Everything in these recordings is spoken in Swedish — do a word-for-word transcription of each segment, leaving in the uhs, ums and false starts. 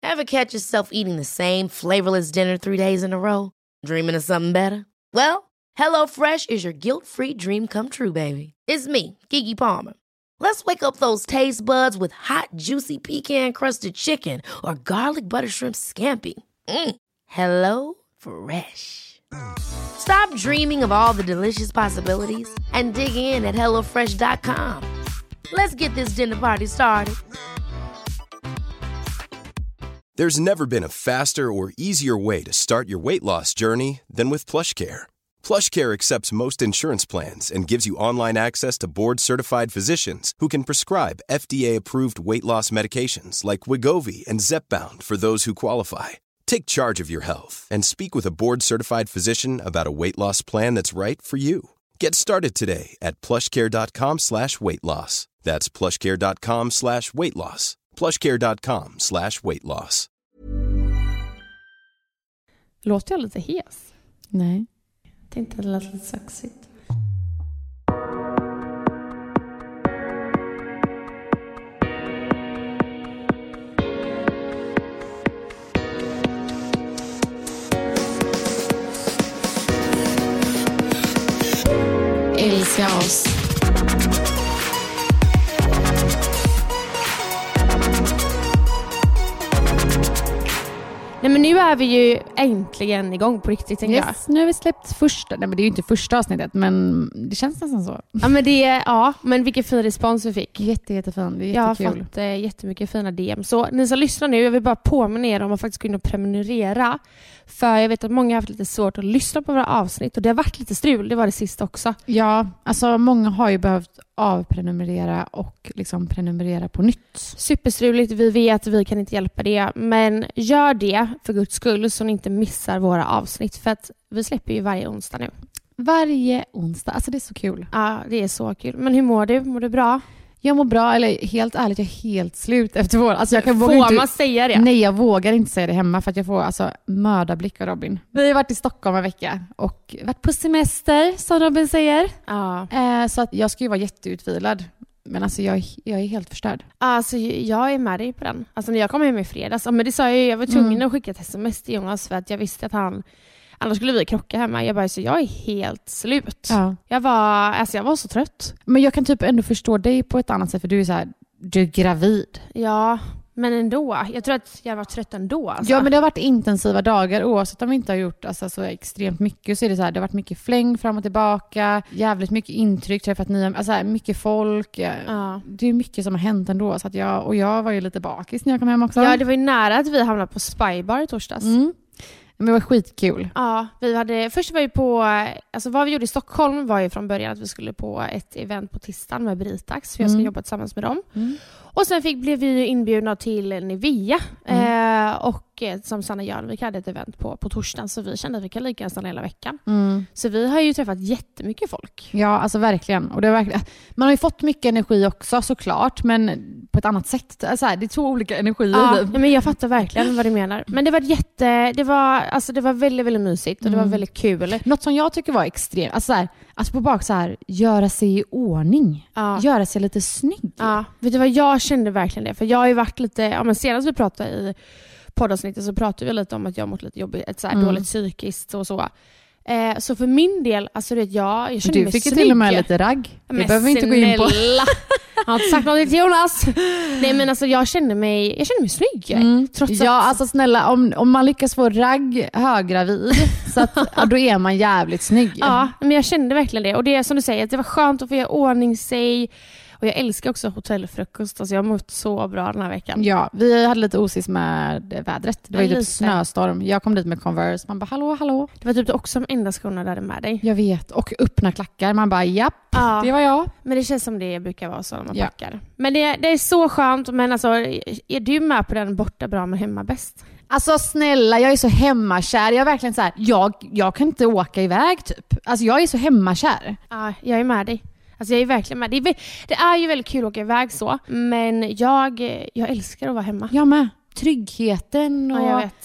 Ever catch yourself eating the same flavorless dinner three days in a row? Dreaming of something better? Well, HelloFresh is your guilt-free dream come true, baby. It's me, Keke Palmer. Let's wake up those taste buds with hot, juicy pecan-crusted chicken or garlic butter shrimp scampi. Mm. Hello Fresh. Stop dreaming of all the delicious possibilities and dig in at hello fresh dot com. Let's get this dinner party started. There's never been a faster or easier way to start your weight loss journey than with PlushCare. PlushCare accepts most insurance plans and gives you online access to board-certified physicians who can prescribe F D A-approved weight loss medications like Wegovy and Zepbound for those who qualify. Take charge of your health and speak with a board-certified physician about a weight loss plan that's right for you. Get started today at plushcare.com slash weight loss. That's plushcare.com slash weight loss. plushcare.com slash weight loss. Låter jag lite hes? Nej. Jag tänkte att det lät lite sexigt. Älska oss. Nej, men nu är vi ju äntligen igång på riktigt, tänker Yes, jag. nu har vi släppt första, nej men det är ju inte första avsnittet, men det känns nästan så. Ja, men det är, ja, men vilken fin respons vi fick. Jätte, jättefin, det är Jag har jättekul. fått eh, jättemycket fina D M. Så ni som lyssnar nu, jag vill bara påminna er om att faktiskt gå in och prenumerera. För jag vet att många har haft lite svårt att lyssna på våra avsnitt. Och det har varit lite strul, det var det sista också. Ja, alltså många har ju behövt avprenumerera och liksom prenumerera på nytt. Superstruligt, vi vet, vi kan inte hjälpa det. Men gör det för Guds skull så ni inte missar våra avsnitt. För att vi släpper ju varje onsdag nu. Varje onsdag, alltså det är så kul. Ja, det är så kul. Men hur mår du? Mår du bra? Jag mår bra, eller helt ärligt, jag är helt slut efter vår. Alltså jag kan Får våga inte, man säga det? Nej, jag vågar inte säga det hemma för att jag får alltså mördarblick av Robin. Vi har varit i Stockholm en vecka och varit på semester, som Robin säger. Ja. Eh, så att jag ska ju vara jätteutvilad. Men alltså jag, jag är helt förstörd. Alltså jag är med dig på den. Alltså när jag kom hem i fredags, men det sa jag, jag var tvungen mm. att skicka ett sms till Jonas för att jag visste att han, annars skulle vi krocka hemma. Jag bara, så jag är helt slut. Ja. Jag var, alltså jag var så trött. Men jag kan typ ändå förstå dig på ett annat sätt, för du är så här, du är gravid. Ja, men ändå. Jag tror att jag var trött ändå. Alltså. Ja, men det har varit intensiva dagar oavsett om vi inte har gjort alltså, så extremt mycket. Så är det så här, det har varit mycket fläng fram och tillbaka. Jävligt mycket intryck, träffat nya, alltså mycket folk. Ja. Det är mycket som har hänt ändå. Så att jag, och jag var ju lite bakis när jag kom hem också. Ja, det var ju nära att vi hamnade på Spybar i torsdags. Mm. Men det var skitkul. Ja, vi hade, först var vi på, alltså vad vi gjorde i Stockholm var ju från början att vi skulle på ett event på tisdagen med Britax, för jag ska mm. jobba tillsammans med dem. Mm. Och sen fick, blev vi inbjudna till Nivea mm. eh, och eh, som Sanna Jörnvik hade ett event på, på torsdagen, så vi kände att vi kan lika nästan hela veckan. Mm. Så vi har ju träffat jättemycket folk. Ja, alltså verkligen. Och det är verkligen, man har ju fått mycket energi också såklart, men på ett annat sätt. Alltså här, det är två olika energier. Ja, men jag fattar verkligen vad du menar. Men det var jätte, det var, alltså det var väldigt, väldigt mysigt och mm. det var väldigt kul. Något som jag tycker var extremt, alltså så här, alltså på bak så här, göra sig i ordning. Ja. Göra sig lite snygg. Ja, vet du vad, jag kände verkligen det. För jag har ju varit lite, ja men senast vi pratade i poddavsnittet så pratade vi lite om att jag har mått lite jobbigt, ett så här mm. dåligt psykiskt och så. Eh, så för min del, alltså det jag, jag kände du mig fick snygg. Till och med lite ragg. Det behöver vi inte gå in på. Jag har inte sagt något till Jonas. Nej, men alltså jag kände mig, jag kände mig snygg. Mm. Trots ja, att... alltså snälla, om, om man lyckas få ragg höggravid så att, ja, då är man jävligt snygg. Ja, men jag kände verkligen det. Och det är som du säger, att det var skönt att få göra ordning sig. Och jag älskar också hotellfrukost. Alltså jag har mått så bra den här veckan. Ja, vi hade lite osis med vädret. Det var ju typ snöstorm. Jag kom dit med Converse. Man bara, hallå, hallå. Det var typ också de enda skorna där med dig. Jag vet. Och öppna klackar. Man bara, japp, ja, det var jag. Men det känns som det brukar vara så när man ja. packar. Men det, det är så skönt. Men alltså, är du med på den borta bra men hemma bäst? Alltså snälla, jag är så hemmakär. Jag är verkligen så här, jag, jag kan inte åka iväg typ. Alltså jag är så hemmakär. Ja, jag är med dig. Alltså jag är verkligen med. Det är, det är ju väldigt kul att åka iväg så. Men jag, jag älskar att vara hemma. Jag med. Tryggheten och... Ja, jag vet.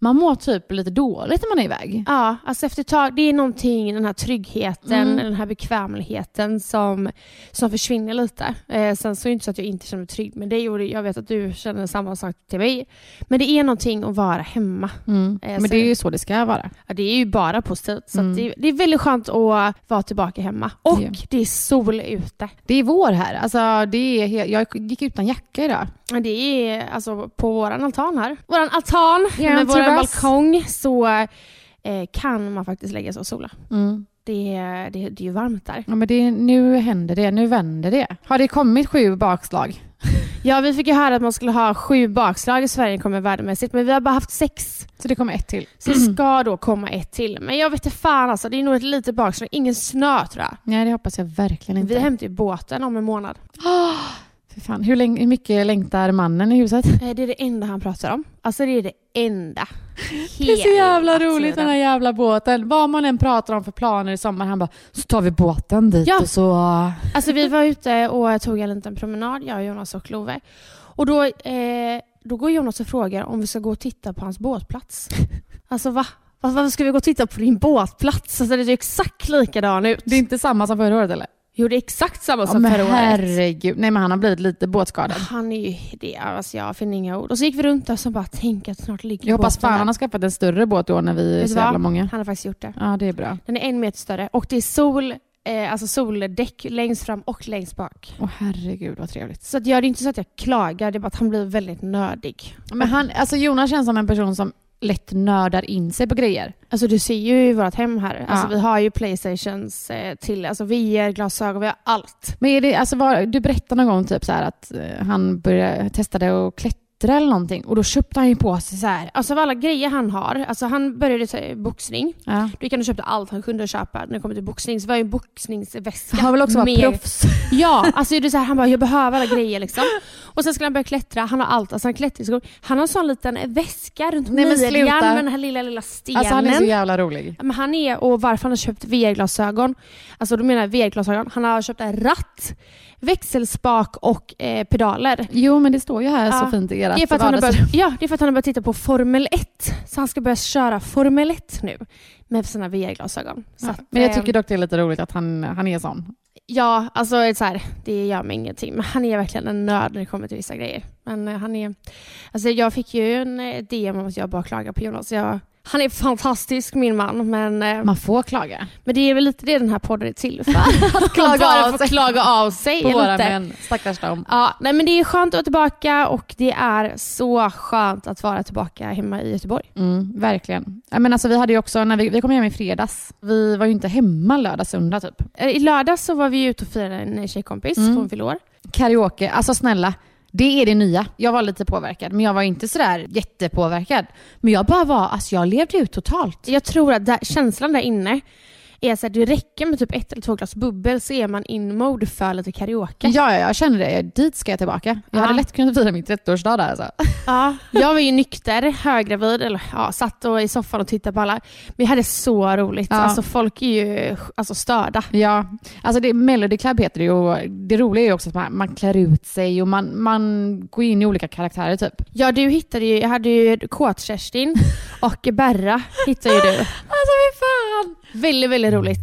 man mår typ lite dåligt när man är iväg. Ja, alltså efter ett tag, det är någonting, den här tryggheten, mm. den här bekvämligheten som, som försvinner lite. Eh, sen så är det inte så att jag inte känner mig trygg med dig, och jag vet att du känner samma sak till mig. Men det är någonting att vara hemma. Mm. Eh, Men det är ju så det ska vara. Ja, det är ju bara positivt. Så mm. det, det är väldigt skönt att vara tillbaka hemma. Och ja. det är sol ute. Det är vår här. Alltså, det är helt, jag gick utan jacka idag. Det är alltså på våran altan här. Våran altan yeah, med våran balkong så eh, kan man faktiskt lägga sig och sola. Mm. Det, det, det är ju varmt där. Ja, men det, nu händer det. Nu vänder det. Har det kommit sju bakslag? Ja, vi fick ju höra att man skulle ha sju bakslag i Sverige kommer värdemässigt. Men vi har bara haft sex. Så det kommer ett till. Så det ska då komma ett till. Men jag vet inte fan alltså. Det är nog ett litet bakslag. Ingen snö tror jag. Nej, det hoppas jag verkligen inte. Vi hämtar ju båten om en månad. Oh, för fan. Hur, länge, hur mycket längtar mannen i huset? Det är det enda han pratar om. Alltså det är det enda. Det är så jävla roligt den här jävla båten. Vad man än pratar om för planer i sommar, han bara, så tar vi båten dit ja. och så... Alltså vi var ute och tog en liten promenad, jag, Jonas och Love. Och då, eh, då går Jonas och frågar om vi ska gå och titta på hans båtplats. Alltså va? Varför ska vi gå och titta på din båtplats? Alltså det är exakt likadan ut. Det är inte samma som förra året eller? Jo, det är exakt samma som ja, förra året. Herregud. Nej, men han har blivit lite båtskadad. Han är ju det. Alltså jag finner inga ord. Och så gick vi runt där och så bara tänk att snart ligger jag hoppas fan han har skaffat en större båt då när vi är så jävla många. Han har faktiskt gjort det. Ja, det är bra. Den är en meter större. Och det är sol, eh, alltså soldäck längst fram och längst bak. Åh herregud, vad trevligt. Så att jag, det är inte så att jag klagar. Det är bara att han blir väldigt nördig. Men han, alltså Jonas känns som en person som lätt nördar in sig på grejer. Alltså du ser ju i vårt hem här. Alltså ja. vi har ju Playstations eh, till alltså V R, glasögon, vi har allt. Men är det, alltså var, du berättade någon gång typ så här att eh, han började testade att klättra eller någonting. Och då köpte han ju på sig så här. Alltså av alla grejer han har. Alltså han började säga boxning. Ja. Du kan köpa allt han kunde köpa när det kommer till boxning. Så var ju en boxningsväska. Han vill också vara med... proffs. Ja, alltså det är så här, han bara, jag behöver alla grejer liksom. Och sen skulle han börja klättra. Han har allt. Alltså han klättrar. Han har en sån liten väska runt midjan med den här lilla, lilla stenen. Alltså han är så jävla rolig. Men han är, och varför han har köpt V R-glasögon. Alltså då menar jag V R-glasögon. Han har köpt en ratt, växelspak och eh, pedaler. Jo, men det står ju här ja. så fint i era. Det är för att han har börjat, ja, det är för att han har börjat titta på Formel ett. Så han ska börja köra Formel ett nu med sina V R-glasögon. Så ja. att, men jag tycker dock det är lite roligt att han, han är sån. Ja, alltså så här, det gör mig ingenting. Men han är verkligen en nörd när det kommer till vissa grejer. Men uh, han är... Alltså jag fick ju en D M om att jag bara klagar på Jonas. Jag, han är fantastisk, min man. Men, uh, man får klaga. Men det är väl lite det den här podden är till för. Att klaga av sig. klaga av sig. På våra män, stackars dem. Ja, nej, men det är skönt att vara tillbaka. Och det är så skönt att vara tillbaka hemma i Göteborg. Mm, verkligen. Ja, men alltså, vi hade ju också, när vi, vi kom hem i fredags. Vi var ju inte hemma lördag, söndag typ. I lördag så var vi ute och firade en tjejkompis mm. från fyllår. Karaoke, alltså snälla. Det är det nya. Jag var lite påverkad, men jag var inte sådär jättepåverkad. Men jag bara var, alltså jag levde ut totalt. Jag tror att där, känslan där inne är så att det räcker med typ ett eller två glas bubbel så är man in mode för lite karaoke. Ja, ja, jag känner det. Dit ska jag tillbaka. Jag ja. hade lätt kunnat fira min trettioårsdag där. Alltså. Ja, jag var ju nykter, höggravid, eller ja, satt och i soffan och tittade på alla. Men jag hade så roligt. Ja. Alltså folk är ju alltså, störda. Ja, alltså det, Melody Club heter det och det roliga är ju också att man, man klär ut sig och man, man går in i olika karaktärer typ. Ja, du hittade ju, jag hade ju Kåt-Kerstin och Berra hittade ju du. Alltså fy fan! Väldigt, väldigt roligt.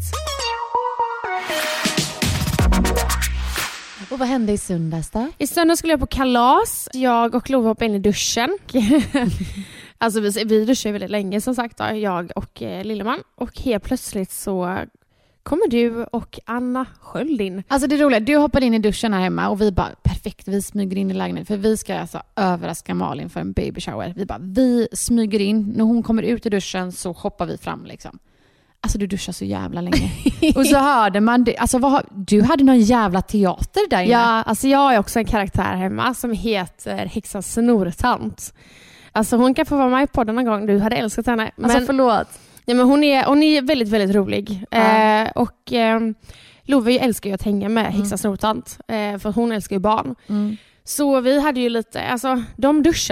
Och vad hände i söndags då? I söndags skulle jag på kalas. Jag och Love hoppade in i duschen. Alltså vi, vi duschade väldigt länge som sagt då, jag och eh, Lilleman. Och helt plötsligt så kommer du och Anna Sköld in. Alltså det är roligt, du hoppade in i duschen här hemma och vi bara, perfekt, vi smyger in i lägenheten. För vi ska alltså överraska Malin för en baby shower. Vi bara, vi smyger in. När hon kommer ut i duschen så hoppar vi fram liksom. Alltså du duschar så jävla länge. Och så hörde man det. Alltså vad, du hade någon jävla teater där inne. Ja, alltså jag har också en karaktär hemma som heter Häxan Snortant. Alltså hon kan få vara med i podden någon gång. Du hade älskat henne. Men, alltså förlåt. Ja, men hon, är, hon är väldigt, väldigt rolig. Ja. Eh, och eh, Love älskar ju att hänga med Häxan mm. Snortant. Eh, för hon älskar ju barn. Mm. Så vi hade ju lite, alltså de duschade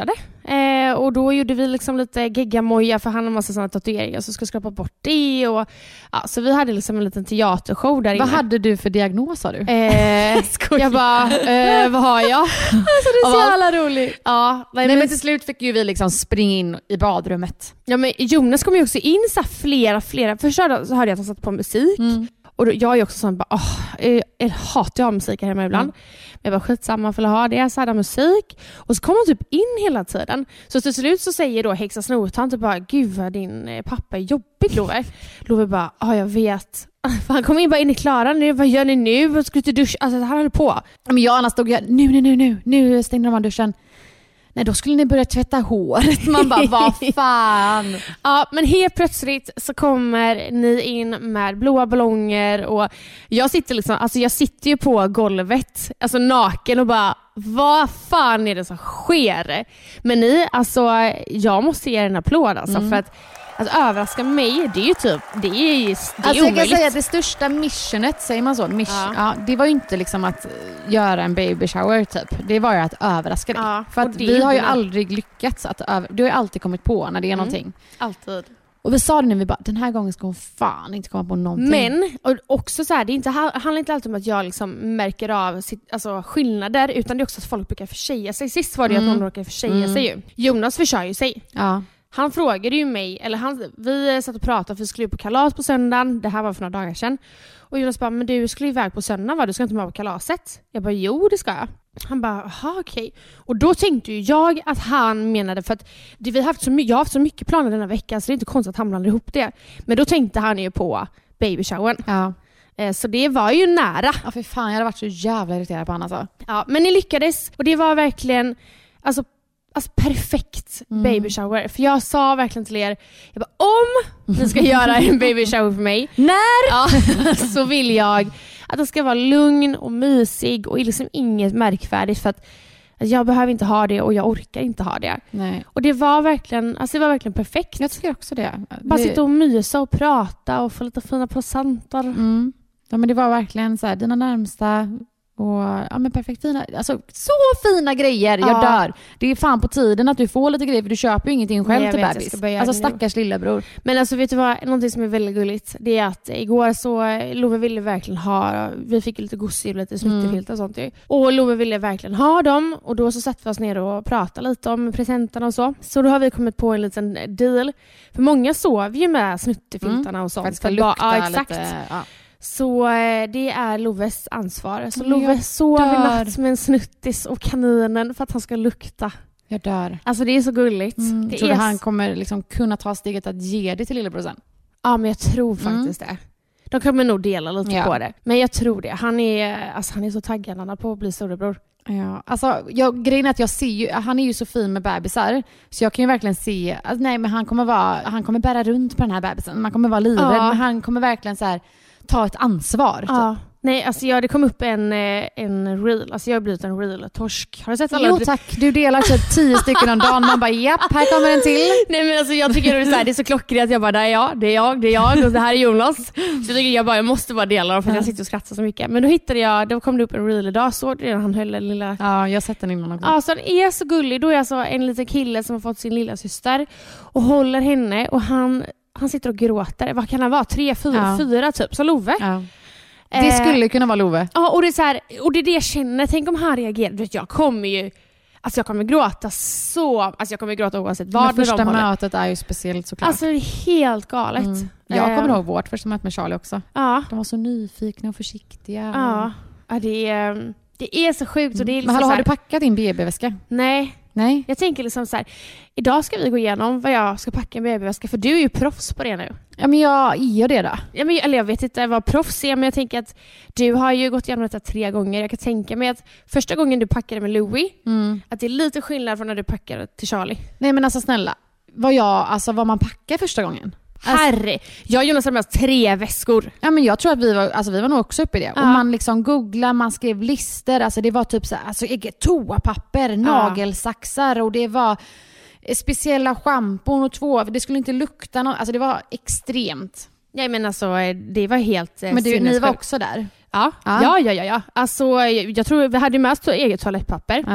Eh, och då gjorde vi liksom lite geggamoja för han har en massa sådana tatueringar så ska skrapa bort det. Och, ja, så vi hade liksom en liten teatershow där inne. Vad hade du för diagnos, sa du? Eh, jag bara, eh, vad har jag? Alltså det är så jävla roligt. Ja, nej, nej, men, men till slut fick ju vi liksom springa in i badrummet. Ja, men Jonas kom ju också in så här flera, flera. Först så hörde jag att han satt på musik. Mm. Och då, jag är också sån, bara, åh, jag hatar jag musik här hemma ibland. Mm. Men jag bara, skitsamma för att ha det. Så hade han musik. Och så kom han typ in hela tiden. Så till slut så säger då Hexa Snortant typ bara, gud vad din pappa är jobbig, Love. Love bara, ja jag vet. Han kom in bara in i Klara nu, vad gör ni nu? Vad ska du till dusch? Alltså han höll på. Men jag annars stod jag, nu, nu, nu, nu, nu stängde man duschen. Nej, då skulle ni börja tvätta håret. Man bara, vad fan. Ja, men helt plötsligt så kommer ni in med blåa ballonger och jag sitter liksom, alltså jag sitter ju på golvet, alltså naken och bara, vad fan är det som sker? Men ni, alltså jag måste ge er en applåd alltså, mm. för att alltså, överraska mig, det är ju typ, det är, det är alltså, jag kan säga att det största missionet, säger man så, mission, ja. Ja, det var ju inte liksom att göra en baby shower typ. Det var ju att överraska dig. Ja, för att vi har ju det. aldrig lyckats att över, du har ju alltid kommit på när det är mm. någonting. Alltid. Och vi sa det nu, vi bara, den här gången ska hon fan inte komma på någonting. Men, och också så här, det är inte, handlar inte alltid om att jag liksom märker av sitt, alltså, skillnader, utan det är också att folk brukar försäga sig. Sist var det mm. att någon råkade försäga mm. sig ju. Jonas försör ju sig. Ja. Han frågade ju mig, eller han, vi satt och pratade för vi skulle på kalas på söndagen. Det här var för några dagar sedan. Och Jonas bara, men du skulle iväg på söndagen, va? Du ska inte med på kalaset? Jag bara, jo det ska jag. Han bara, aha okej. Och då tänkte ju jag att han menade, för att det, vi har haft så mycket, jag har haft så mycket planer denna vecka så det är inte konstigt att han blandar ihop det. Men då tänkte han ju på baby showern. Ja. Så det var ju nära. Ja för fan, jag hade varit så jävla irriterad på honom alltså. Ja, men ni lyckades. Och det var verkligen, alltså Alltså perfekt mm. baby shower. För jag sa verkligen till er, jag bara, om ni ska göra en baby shower för mig, när? Ja, så vill jag att det ska vara lugn och mysig och liksom inget märkvärdigt, för att jag behöver inte ha det och jag orkar inte ha det. Nej. Och det var verkligen, alltså det var verkligen perfekt. Jag tycker också det. Bara det... sitta och mysa och prata och få lite fina presenter. Mm. Ja, men det var verkligen så här, dina närmsta och ja men perfekt fina, alltså så fina grejer, jag ja. dör. Det är fan på tiden att du får lite grejer, för du köper ju ingenting själv Nej, till vet, bebis. Alltså stackars lillebror. Men alltså vet du vad, någonting som är väldigt gulligt, det är att igår så Love ville verkligen ha, vi fick lite gossip, lite snuttefilt och sånt ju. Och Love ville verkligen ha dem, och då så satt vi oss ner och pratade lite om presenterna och så. Så då har vi kommit på en liten deal. För många sov ju med snuttefiltarna mm. och sånt. För att det ska lukta ja, exakt. Lite, ja. Så det är Loves ansvar. Så Love sov i natt med en snuttis och kaninen för att han ska lukta. Jag dör. Alltså det är så gulligt. Mm. Det tror är... du han kommer liksom kunna ta steget att ge det till lillebror sen? Ja, men jag tror faktiskt mm. det. De kommer nog dela lite ja. på det. Men jag tror det. Han är, alltså, han är så taggad han på att bli storebror. Ja, alltså jag, grejen är att jag ser ju, han är ju så fin med bebisar, så jag kan ju verkligen se, alltså, nej men han kommer vara, han kommer bära runt på den här bebisen. Man kommer vara livrädd, ja. men han kommer verkligen så här ta ett ansvar. Ja. Typ. Nej, alltså jag, det kom upp en, en reel. Alltså jag har blivit en reel-torsk. Har du sett alla? Jo tack, du delar typ tio stycken om dagen. Man bara, japp, här kommer en till. Nej men alltså jag tycker det är så, här, det är så klockrent att jag bara, det är jag, det är jag, det är jag och det här är Jonas. Så jag tycker jag bara, jag måste bara dela dem för att jag sitter och skrattar så mycket. Men då hittade jag, då kom det upp en reel idag, så det han höll en lilla... Ja, jag har sett den innan också. Ja, så den är så gullig. Då är alltså en liten kille som har fått sin lilla syster och håller henne, och han, han sitter och gråter. Vad kan han vara? Tre, fyra, ja. fyra typ. Så Love. Ja. Det skulle kunna vara Love. Ja, och det är så här, och det är det jag känner. Tänk om han reagerar. Du vet, jag kommer ju, alltså jag kommer gråta så, alltså jag kommer gråta oavsett vad. Men första mötet är ju speciellt såklart. Alltså det är helt galet. Mm. Jag kommer ihåg vårt första möte med Charlie också. Ja. De var så nyfikna och försiktiga. Ja, ja det är, det är så sjukt. Och det är liksom. Men hallå, så här, har du packat din B B-väska? Nej. Nej. Jag tänker liksom så här, idag ska vi gå igenom vad jag ska packa en babyväska, för du är ju proffs på det nu. Ja, men jag gör det då. Ja, men, eller jag vet inte vad proffs är, men jag tänker att du har ju gått igenom detta tre gånger. Jag kan tänka mig att första gången du packade med Louie, mm. att det är lite skillnad från när du packade till Charlie. Nej men alltså snälla, vad jag, alltså vad man packar första gången. Herre, jag och Jonas hade med oss tre väskor. Ja, men jag tror att vi var, alltså vi var nog också uppe i det. Ja. Och man liksom googlade, man skrev lister. Alltså det var typ så här, alltså toapapper, ja. nagelsaxar, och det var speciella schampon och två. Det skulle inte lukta någon, alltså det var extremt. Ja, men alltså det var helt Men du, ni var också där? Ja, ja, ja, ja. ja. Alltså jag tror vi hade med oss eget toalettpapper. Ja.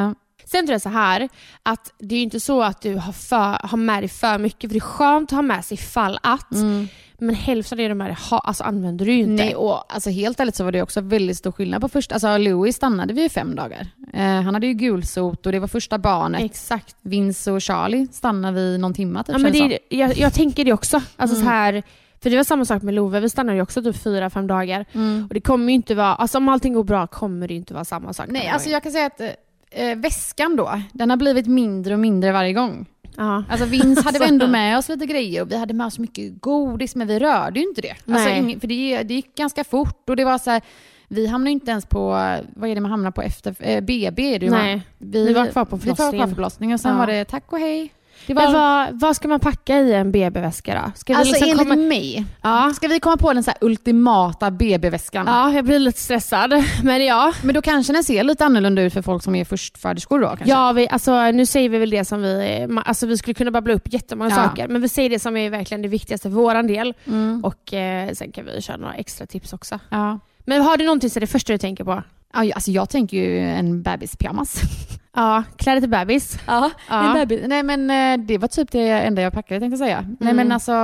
Sen tror jag så här att det är ju inte så att du har, för, har med dig för mycket, för det är skönt att ha med sig fall att mm. men hälften av det med dig ha, alltså använder du ju inte. Nej, och alltså helt ärligt så var det också väldigt stor skillnad på första. Alltså Louis stannade vi i fem dagar. Eh, han hade ju gulsot och det var första barnet. Exakt. Vince och Charlie stannade vi någon timme typ. Ja, men det, jag, jag tänker det också. Alltså mm. så här, för det var samma sak med Love. Vi stannade ju också typ fyra, fem dagar. Mm. Och det kommer ju inte vara, alltså om allting går bra kommer det inte vara samma sak. Nej, alltså jag kan säga att eh, väskan då, den har blivit mindre och mindre varje gång. Ja. Alltså Vince hade vi ändå med oss lite grejer och vi hade med oss mycket godis, men vi rörde ju inte det. Alltså ing, för det, det gick ganska fort och det var så här, vi hamnade inte ens på, vad är det man hamnar på efter, eh, B B är det ju. Nej, vi, vi var kvar på förlossningen. Vi var kvar på förlossningen och sen ja. var det tack och hej. Det var... vad, vad ska man packa i en B B-väska då? Ska vi alltså liksom enligt komma... mig, ja. ska vi komma på den så här ultimata B B-väskan? Ja, jag blir lite stressad. Men ja. Men då kanske den ser lite annorlunda ut för folk som är förstföderskor då kanske? Ja, vi, alltså, nu säger vi väl det som vi... Alltså vi skulle kunna babbla upp jättemånga ja. saker. Men vi säger det som är verkligen det viktigaste för våran del. Mm. Och eh, sen kan vi köra några extra tips också. Ja. Men har du någonting som är det första du tänker på? Ja, alltså jag tänker ju en bebispyjamas. Ja, kläder till bebis. Ja, ja. En bebis. Nej men det var typ det enda jag packade, tänkte jag säga. Mm. Nej men alltså,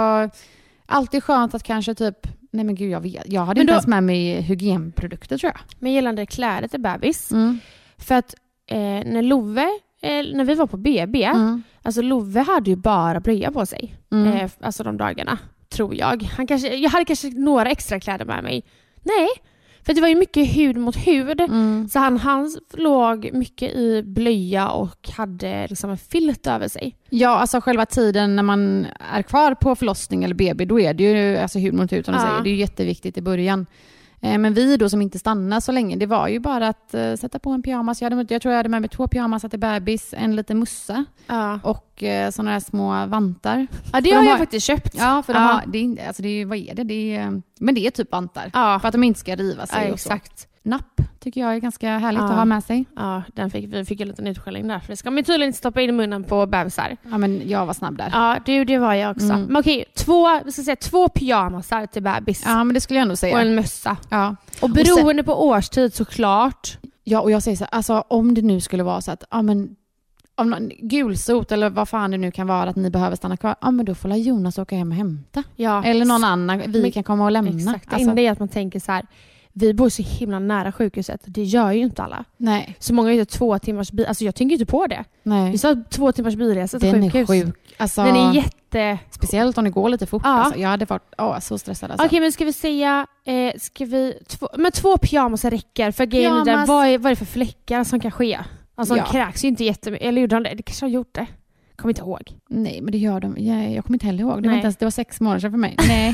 alltid skönt att kanske typ, nej men gud jag vet, jag hade men inte då, ens med mig hygienprodukter tror jag. Men gällande kläder till bebis, mm. för att eh, när Love, eh, när vi var på B B, mm. alltså Love hade ju bara blöja på sig. Mm. Eh, alltså de dagarna, tror jag. Han kanske, jag hade kanske några extra kläder med mig. Nej. För det var ju mycket hud mot hud. Mm. Så han, han låg mycket i blöja och hade liksom en filt över sig. Ja, alltså själva tiden när man är kvar på förlossning eller B B, då är det ju alltså hud mot hud som du ja. säger. Det är ju jätteviktigt i början. Eh, men vi då som inte stannar så länge, det var ju bara att eh, sätta på en pyjamas. Jag, hade, jag tror jag hade med mig två pyjamas till bebis, en liten mussa ja. och eh, sådana här små vantar. Ja, det har de jag har, faktiskt köpt. Ja, för de ja. har, det är, alltså det är, vad är det? det är, men det är typ vantar. Ja. För att de inte ska riva sig. Ja, och exakt. Så. Napp tycker jag är ganska härligt ja. att ha med sig. Ja, den fick, vi fick en liten utskällning där. För det ska man tydligen inte stoppa in i munnen på bebisar. Ja, men jag var snabb där. Ja, det, det var jag också. Mm. Men okej, två, vi ska säga två pyjamasar till bebis. Ja, men det skulle jag ändå säga. Och en mössa. Ja. Och beroende och sen, på årstid såklart. Ja, och jag säger så här, alltså om det nu skulle vara så att, ja men om någon gulsot eller vad fan det nu kan vara att ni behöver stanna kvar, ja men då får la Jonas åka hem och hämta. Ja. Eller någon annan, vi men, kan komma och lämna. Exakt, alltså, det är att man tänker så här, vi bor så himla nära sjukhuset. Det gör ju inte alla. Nej. Så många är två timmars bil. Alltså jag tänker inte på det. Nej. Vi sa två timmars bilresa till Den sjukhus. Den är sjuk. Alltså, den är jätte... Speciellt om det går lite fort. Ja. Alltså, jag hade varit åh, så stressad. Alltså. Okej, okay, men ska vi säga... Eh, ska vi, två, men två pyjamas räcker. För grejen där, vad, är, vad är det för fläckar som kan ske? Alltså de ja. kräks ju inte jättemycket. Eller gjorde de det? Det kanske har gjort det. Kommer inte ihåg. Nej, men det gör de. Jag, jag kommer inte heller ihåg. Det var, inte ens, det var sex månader sedan för mig. Nej.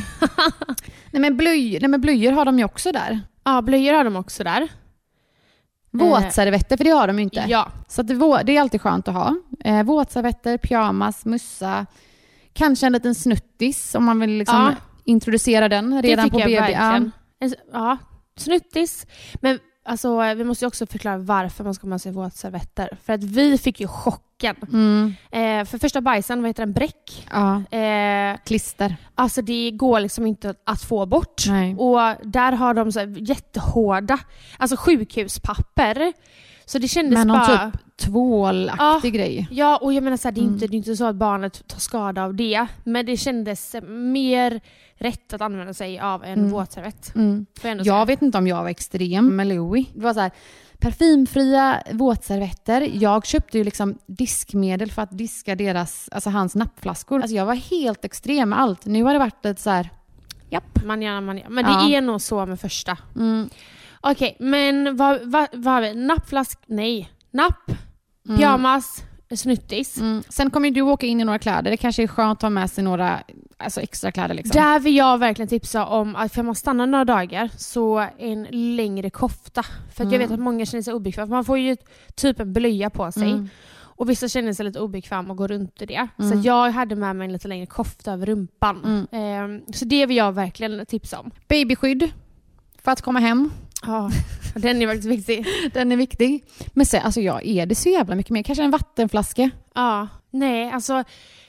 nej, men blöj, nej, men blöjor har de ju också där. Ja, blöjor har de också där. Våtservetter, för det har de ju inte. Ja. Så att det, det är alltid skönt att ha. Eh, våtservetter, pyjamas, mussa. Kanske en liten snuttis om man vill liksom ja. introducera den redan på B B. Ja. ja, snuttis. Men alltså, vi måste ju också förklara varför man ska ha med sig våtservetter. För att vi fick ju chocken. Mm. Eh, för första bajsen, vad heter den? Bräck. Ja. Eh, Klister. Alltså det går liksom inte att få bort. Nej. Och där har de så här jättehårda, alltså sjukhuspapper. Så det kändes men någon bara... typ tvålaktig ja, grej. Ja, och jag menar så här, det, är mm. inte, det är inte så att barnet tar skada av det. Men det kändes mer rätt att använda sig av en mm. våtservett. Mm. Jag säga. vet inte om jag var extrem med Louis. Det var så här, parfymfria våtservetter. Jag köpte ju liksom diskmedel för att diska deras, alltså hans nappflaskor. Alltså jag var helt extrem med allt. Nu har det varit lite så här, japp. Man gärna, man gärna. Men ja. det är nog så med första. Mm. Okej, okay, men vad, vad, vad har vi? Nappflask? Nej. Napp, mm. pyjamas, snuttis. Mm. Sen kommer du åka in i några kläder. Det kanske är skönt att ha med sig några alltså extra kläder. Liksom. Där vill jag verkligen tipsa om att för man stannar några dagar så en längre kofta. För att mm. jag vet att många känner sig obekväma. Man får ju typ en blöja på sig. Mm. Och vissa känner sig lite obekväma och går runt i det. Mm. Så jag hade med mig en lite längre kofta över rumpan. Mm. Eh, så det vill jag verkligen tipsa om. Babyskydd för att komma hem. Ja, den är faktiskt viktig. Den är viktig. Men sen, alltså ja, är det så jävla mycket mer? Kanske en vattenflaska? Ja, nej, alltså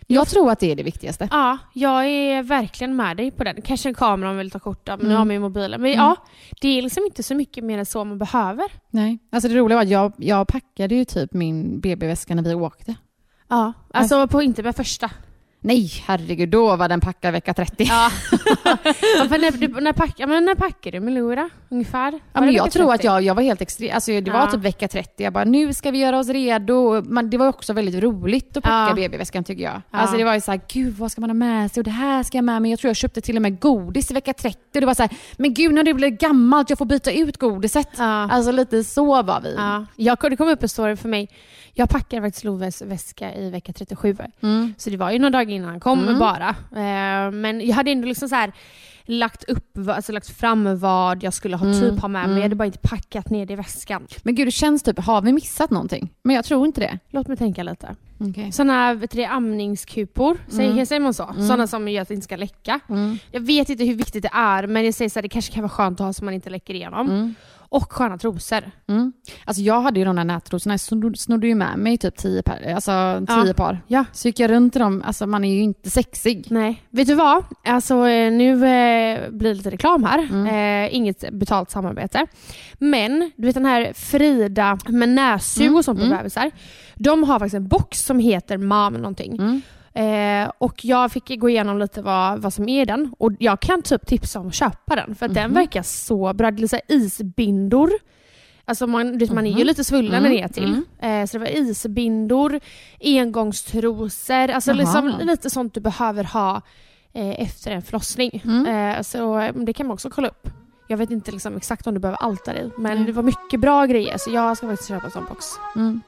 Jag tror att det är det viktigaste. Ja, jag är verkligen med dig på den. Kanske en kamera om vill ta kort av, men Mm. nu har man ju mobilen. Men Mm. ja, det är liksom inte så mycket mer än så man behöver. Nej, alltså det roliga var att jag, jag packade ju typ min B B-väska när vi åkte. Ja, alltså på inte med första. Nej, herregud, då var den packad vecka trettio. Ja. Ja, för när, du, när, packar, men när packar du med Laura ungefär? Var Ja, men det jag vecka tror att trettio? jag, jag var helt extrem. Alltså det var Ja. typ vecka trettio. Jag bara, nu ska vi göra oss redo. Man, det var också väldigt roligt att packa Ja. B B-väskan tycker jag. Ja. Alltså det var ju så här, gud vad ska man ha med sig? Och det här ska jag med mig. Jag tror jag köpte till och med godis i vecka trettio. Det var så här, men gud när det blir gammalt, jag får byta ut godiset. Ja. Alltså lite så var vi. Ja. Jag, det kom upp en story för mig. Jag packade faktiskt Loves väska i vecka trettiosju. Mm. Så det var ju några dagar innan han kom Mm. bara. Eh, men jag hade ändå liksom så här lagt upp, alltså lagt fram vad jag skulle ha Mm. typ ha med mig. Mm. Jag hade bara inte packat ner det i väskan. Men gud, det känns typ, har vi missat någonting? Men jag tror inte det. Låt mig tänka lite. Okay. Såna vet du, amningskupor, säger, Mm. säger man så? Mm. Såna som gör att det inte ska läcka. Mm. Jag vet inte hur viktigt det är, men jag säger så här, det kanske kan vara skönt att ha så man inte läcker igenom. Mm. Och sköna trosor. Mm. Alltså jag hade ju de där nättrosorna, jag snodde, snodde ju med mig typ tio, par, alltså tio Ja. par. Ja. Så gick jag runt i dem, alltså man är ju inte sexig. Nej, vet du vad? Alltså eh, nu eh, blir det lite reklam här. Mm. Eh, inget betalt samarbete. Men du vet den här Frida med nässug Mm. och sånt på Mm. bebisar. De har faktiskt en box som heter Mom någonting. Mm. Eh, och jag fick gå igenom lite vad, vad som är den. Och jag kan typ tipsa om att köpa den. För att den Mhm. verkar så bra. Det är så här isbindor. Alltså man, du vet, man är ju Mhm. lite svullen Mm. ner till. Mm. Eh, så det var isbindor, engångstrosor. Alltså Jaha. liksom lite sånt du behöver ha eh, efter en förlossning. Mm. Eh, så eh, det kan man också kolla upp. Jag vet inte liksom exakt om du behöver allt där i. Men Mm. det var mycket bra grejer. Så jag ska faktiskt köpa en sån box. Mm.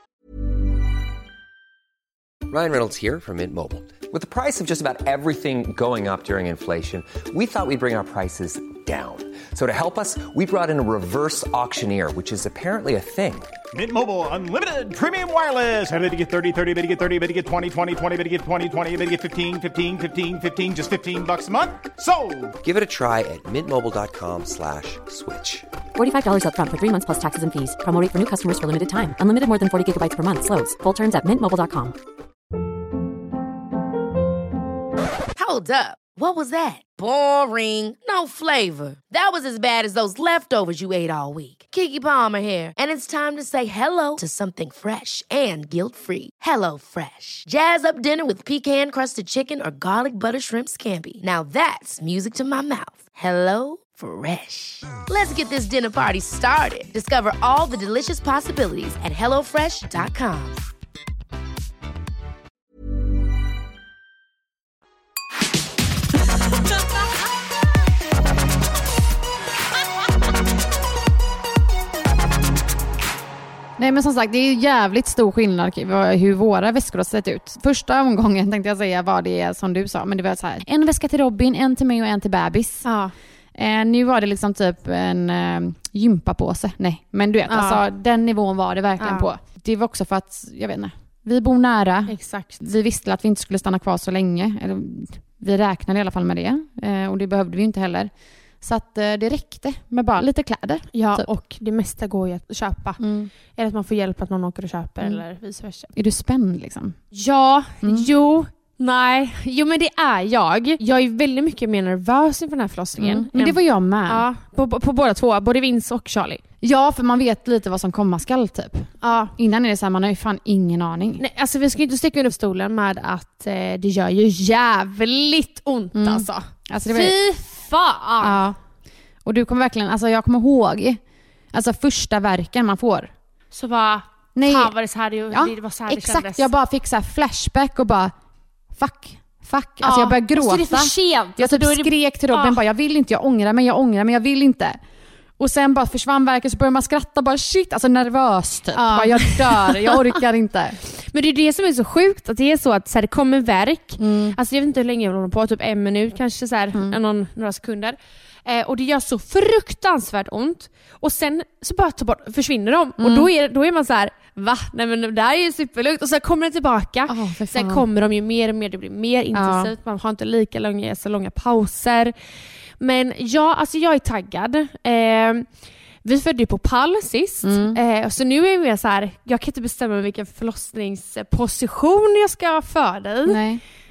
Ryan Reynolds here from Mint Mobile. With the price of just about everything going up during inflation, we thought we'd bring our prices down. So to help us, we brought in a reverse auctioneer, which is apparently a thing. Mint Mobile Unlimited Premium Wireless. Ready to get thirty, thirty, bit to get thirty, bit to get twenty, twenty, twenty, bit to get twenty, twenty, bit to get fifteen, fifteen, fifteen, fifteen, just fifteen bucks a month? Sold! Give it a try at mintmobile.com slash switch. forty-five dollars up front for three months plus taxes and fees. Promo rate for new customers for limited time. Unlimited more than forty gigabytes per month. Slows full terms at mint mobile dot com. Hold up. What was that? Boring. No flavor. That was as bad as those leftovers you ate all week. Keke Palmer here, and it's time to say hello to something fresh and guilt-free. Hello Fresh. Jazz up dinner with pecan-crusted chicken or garlic butter shrimp scampi. Now that's music to my mouth. Hello Fresh. Let's get this dinner party started. Discover all the delicious possibilities at hello fresh dot com. Nej men som sagt, det är jävligt stor skillnad hur våra väskor har sett ut. Första omgången tänkte jag säga vad det är som du sa, men det var så här: en väska till Robin, en till mig och en till bebis. Ja. Eh, nu var det liksom typ en eh, gympapåse. Nej, men du vet, Ja. alltså, den nivån var det verkligen Ja. på. Det var också för att, jag vet inte, vi bor nära. Exakt. Vi visste att vi inte skulle stanna kvar så länge. Eller, vi räknade i alla fall med det. Eh, och det behövde vi inte heller. Så att eh, det räckte med bara lite kläder. Ja, typ. och det mesta går ju att köpa. Mm. Eller att man får hjälp att någon åker och köper Mm. eller vice versa. Är du spänd liksom? Ja, Mm. jo, nej. Jo men det är jag. Jag är väldigt mycket mer nervös inför den här förlossningen. Mm. Men det än- var jag med. Ja, på, på, på båda två. Både Vince och Charlie. Ja, för man vet lite vad som komma skall typ. Ja. Innan är det så här, man har ju fan ingen aning. Nej, alltså vi ska ju inte sticka under stolen med att eh, det gör ju jävligt ont Mm. alltså. Alltså det var Fy fan! Ja. Och du kommer verkligen, alltså jag kommer ihåg alltså första verken man får. Så bara, Nej. fan var det så här det, Ja, det var så här det exakt, kändes. jag bara fick så här flashback och bara fuck, fuck. Alltså Ja, jag började gråta. alltså det är för sent. Jag Alltså typ då är det- skrek till Robin Ja. bara, jag vill inte, jag ångrar mig, jag ångrar mig, jag vill inte. Och sen bara försvann verken, så började man skratta bara shit, alltså nervös typ. Ja. Bara, jag dör, jag orkar inte. Men det är det som är så sjukt, att det är så att så här, det kommer verk. Mm. Alltså jag vet inte hur länge jag håller på, typ en minut kanske så här, Mm. någon, några sekunder. Eh, och det gör så fruktansvärt ont. Och sen så bara ta bort, försvinner de. Mm. Och då är, då är man så här: va? Nej men det där är ju superlugnt. Och sen kommer det tillbaka. Oh, för Sen fan. kommer de ju mer och mer, det blir mer intensivt. Man har inte lika långa, så långa pauser. Men ja, alltså jag är taggad. Eh, vi födde ju på pall sist. Mm. Eh, så nu är jag mer så här, jag kan inte bestämma vilken förlossningsposition jag ska föda i. Nej.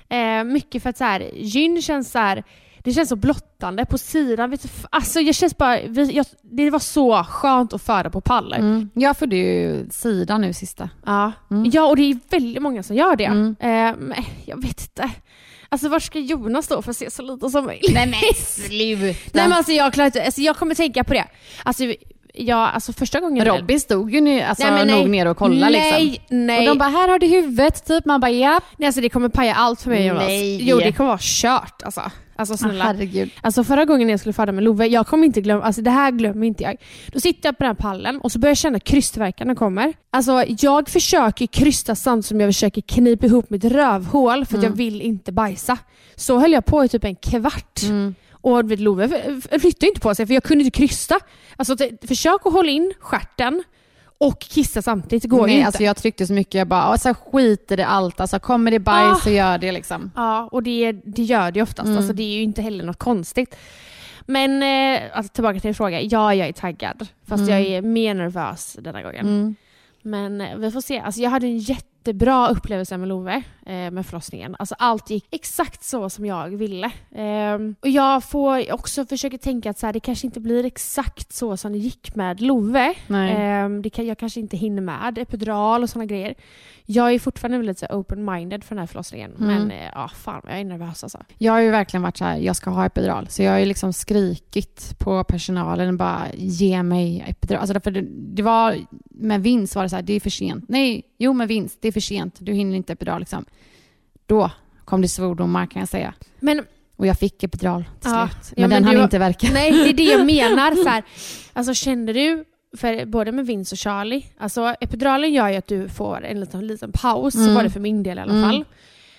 Eh, mycket för att så här, gyn känns så här, det känns så blottande på sidan. Vet du, alltså jag känns bara, jag, det var så skönt att föra på pallar. Mm. Jag födde ju sidan nu sista. Ja. Mm. Ja, och det är väldigt många som gör det. Mm. Eh, men jag vet inte. Alltså var ska Jonas då för att se så lite som möjligt? Nej men sluta. Nej men alltså jag, klarar inte, alltså jag kommer tänka på det. Alltså Ja, alltså första gången... Robin stod ju nu, alltså, nej, nog nej. ner och kollade nej, liksom. Nej, och de bara, här har du huvudet typ. Man bara, ja. Nej, alltså det kommer paja allt för mig, Jonas. Nej. Jo, det kommer vara kört alltså. Alltså snälla. Ah, herregud. Alltså förra gången jag skulle föda med Love, jag kommer inte glömma, alltså det här glömmer inte jag. Då sitter jag på den här pallen och så börjar jag känna krystvärkarna kommer. Alltså jag försöker krysta samtidigt som jag försöker knipa ihop mitt rövhål för att mm. jag vill inte bajsa. Så höll jag på i typ en kvart. Mm. Och vet, Love flyttade inte på sig för jag kunde inte krysta. Alltså försök att hålla in stjärten och kissa samtidigt, det går Nej, ju inte. Alltså jag tryckte så mycket, jag bara, alltså, skit i det allt. Alltså kommer det bajs ah. så gör det liksom. Ja, och det, det gör det oftast. Mm. Alltså det är ju inte heller något konstigt. Men eh, alltså, tillbaka till din fråga. Ja, jag är taggad. Fast mm. jag är mer nervös denna gången. Mm. Men eh, vi får se. Alltså jag hade en jättebra upplevelse med Love, eh, med förlossningen. Alltså allt gick exakt så som jag ville. Eh, och jag får också försöka tänka att så här, det kanske inte blir exakt så som det gick med Love. Eh, det kan, jag kanske inte hinner med epidural och såna grejer. Jag är fortfarande lite så open-minded för den här förlossningen. Mm. Men eh, ja, fan, jag är nervös alltså. Jag har ju verkligen varit så här, jag ska ha epidural. Så jag har ju liksom skrikit på personalen, bara ge mig epidural. Alltså därför det, det var, med vinst var det så här, det är för sent. Nej, jo med vinst, det är för sent. Du hinner inte epidural liksom. Då kom det svordomar kan jag säga. Men, och jag fick epidural till ja, slut. Men, ja, men den hann inte verka. Nej, det är det jag menar. Så här, alltså kände du, för både med Vince och Charlie, alltså epiduralen gör ju att du får en liten, liten paus, mm. så var det för min del i alla mm. fall.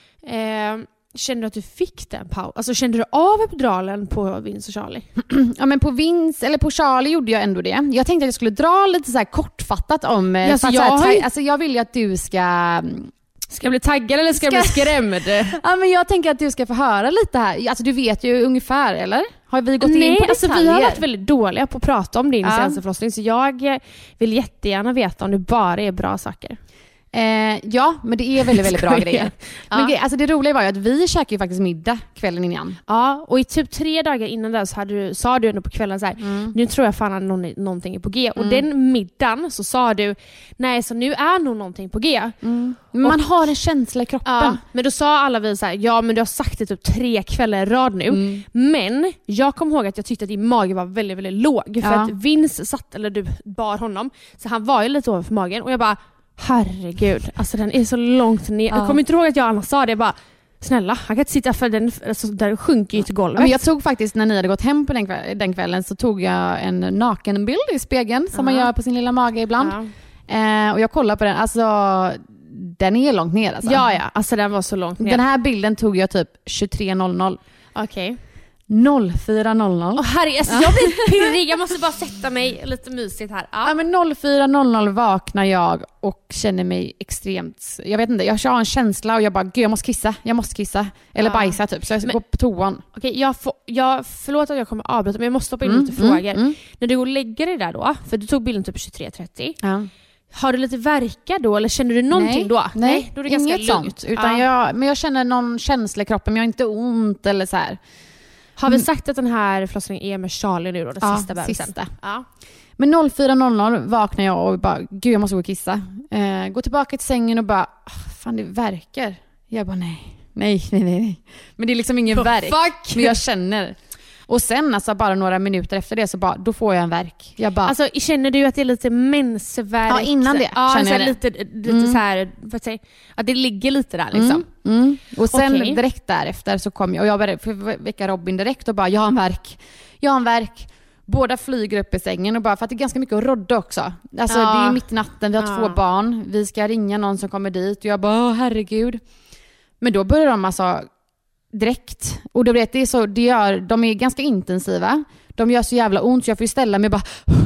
Eh, kände du att du fick den paus? Alltså kände du av epiduralen på Vince och Charlie? Ja, men på Vince, eller på Charlie gjorde jag ändå det. Jag tänkte att jag skulle dra lite så här kortfattat om... Ja, alltså, jag, här, har... alltså jag vill ju att du ska... Ska jag bli taggad eller ska, ska... jag bli skrämd? Ja, men jag tänker att du ska få höra lite här. Alltså du vet ju ungefär, eller? Har vi gått Nej, in på alltså detaljer? vi har varit väldigt dåliga på att prata om din ja. senaste förlossning. Så jag vill jättegärna veta om det bara är bra saker. Eh, ja, men det är väldigt, väldigt bra grejer. Ja. Men alltså det roliga var ju att vi käkade ju faktiskt middag kvällen innan. Ja, och i typ tre dagar innan det så hade du, sa du ändå på kvällen så här, mm. nu tror jag fan att någon, någonting är på G. Mm. Och den middagen så sa du, nej så nu är nog någonting på G. Mm. Man och, har en känsla i kroppen. Ja, men då sa alla vi så här, ja men du har sagt det typ tre kvällar i rad nu. Mm. Men jag kom ihåg att jag tyckte att din mage var väldigt, väldigt låg. För ja. att Vince satt, eller du bar honom, så han var ju lite ovanför magen. Och jag bara, herregud, alltså den är så långt ner. Ja. Jag kommer inte ihåg att jag annars sa det, jag bara, snälla, han kan inte sitta för den, alltså, där sjunker ju till golvet. Men jag tog faktiskt, när ni hade gått hem på den, kväll, den kvällen, så tog jag en nakenbild i spegeln som uh-huh. man gör på sin lilla mage ibland. Uh-huh. Eh, och jag kollade på den, alltså den är långt ner alltså. Ja, ja, alltså den var så långt ner. Den här bilden tog jag typ tjugotre noll noll. Okej. Okay. noll fyra noll noll. Åh herre, alltså, jag blir pirrig. Jag måste bara sätta mig lite mysigt här. Ja, ja men noll fyra noll noll vaknar jag och känner mig extremt, jag vet inte, jag har en känsla och jag bara, gud jag måste kissa, jag måste kissa. Eller ja. bajsa typ, så jag ska men, gå på toan. Okej, okay, jag, får, jag förlåt att jag kommer avbryta, men jag måste stoppa in mm, lite mm, frågor. Mm. När du går och lägger dig där då, för du tog bilden typ tjugotre trettio. Ja. Har du lite verka då, eller känner du någonting nej, då? Nej, nej, då är det inget ganska sånt. Utan ja. jag, men jag känner någon känsla i kroppen, men jag har inte ont eller så här. Har vi sagt att den här förlossningen är med Charlie nu då, den ja, sista bebisen? Sista. Ja. Men noll fyra noll noll vaknar jag och bara, gud jag måste gå och kissa. Eh, gå tillbaka till sängen och bara, fan det verkar. Jag bara, nej, nej, nej, nej. Men det är liksom ingen verk. Fuck. Men jag känner. Och sen alltså bara några minuter efter det så bara, då får jag en verk. Jag bara, alltså känner du att det är lite mensvärk? Ja, innan det ja, känner jag det. Lite, lite mm. så här, vad säger, att det ligger lite där liksom. Mm. Mm. Och sen okay. direkt därefter så kom jag, och jag började väcka Robin direkt och bara, jag har en verk. Jag har en verk. Båda flyger upp i sängen och bara, för att det är ganska mycket att rodda också. Alltså ja. det är mitt i natten, vi har ja. två barn. Vi ska ringa någon som kommer dit och jag bara, åh, herregud. Men då börjar de alltså direkt. Och då vet det är så, det gör, de är ganska intensiva. De gör så jävla ont så jag får ju ställa mig bara.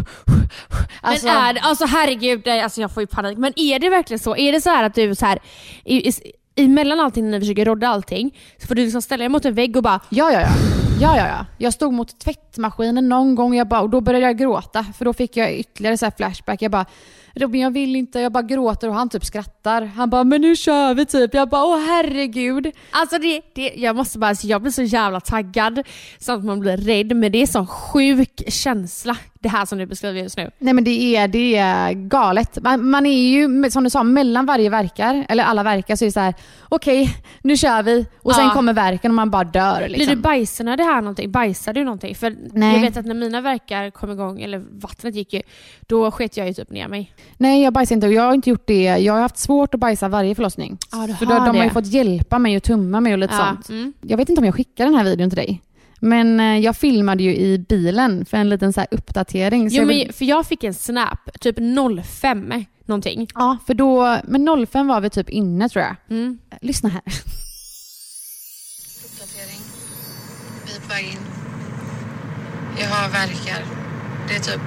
Alltså, men är det, alltså herregud, alltså jag får ju panik. Men är det verkligen så? Är det så här att du så här i, i, i mellan allting när ni försöker rodda allting så får du liksom ställa dig mot en vägg och bara ja ja ja. Ja, ja, ja. Jag stod mot tvättmaskinen någon gång jag bara, och då började jag gråta. För då fick jag ytterligare så här flashback. Jag bara, Robin, jag vill inte. Jag bara gråter och han typ skrattar. Han bara, men nu kör vi typ. Jag bara, åh herregud. Alltså det, det, jag måste bara säga, jag blir så jävla taggad så att man blir rädd. Men det är så sjuk känsla, det här som du beskriver just nu. Nej, men det är, det är galet. Man, man är ju, som du sa, mellan varje verkar, eller alla verkar, så är det så här, okej, okay, nu kör vi. Och sen ja. kommer verken och man bara dör. Liksom. Blir du bajsarna det här någonting? Bajsar du någonting? För Nej. jag vet att när mina verkar kom igång, eller vattnet gick ju, då sket jag ju typ ner mig. Nej, jag bajsar inte. Jag har inte gjort det. Jag har haft svårt att bajsa varje förlossning. Ja, du för har då, de det. har ju fått hjälpa mig och tumma mig och lite ja. sånt. Mm. Jag vet inte om jag skickar den här videon till dig. Men jag filmade ju i bilen för en liten så här uppdatering. Så jo, jag vill... men för jag fick en snap, typ noll fem någonting. Ja, för då, men noll fem var vi typ inne tror jag. Mm. Lyssna här. Uppdatering. Vi är på väg in. Jag har verkar. Det är typ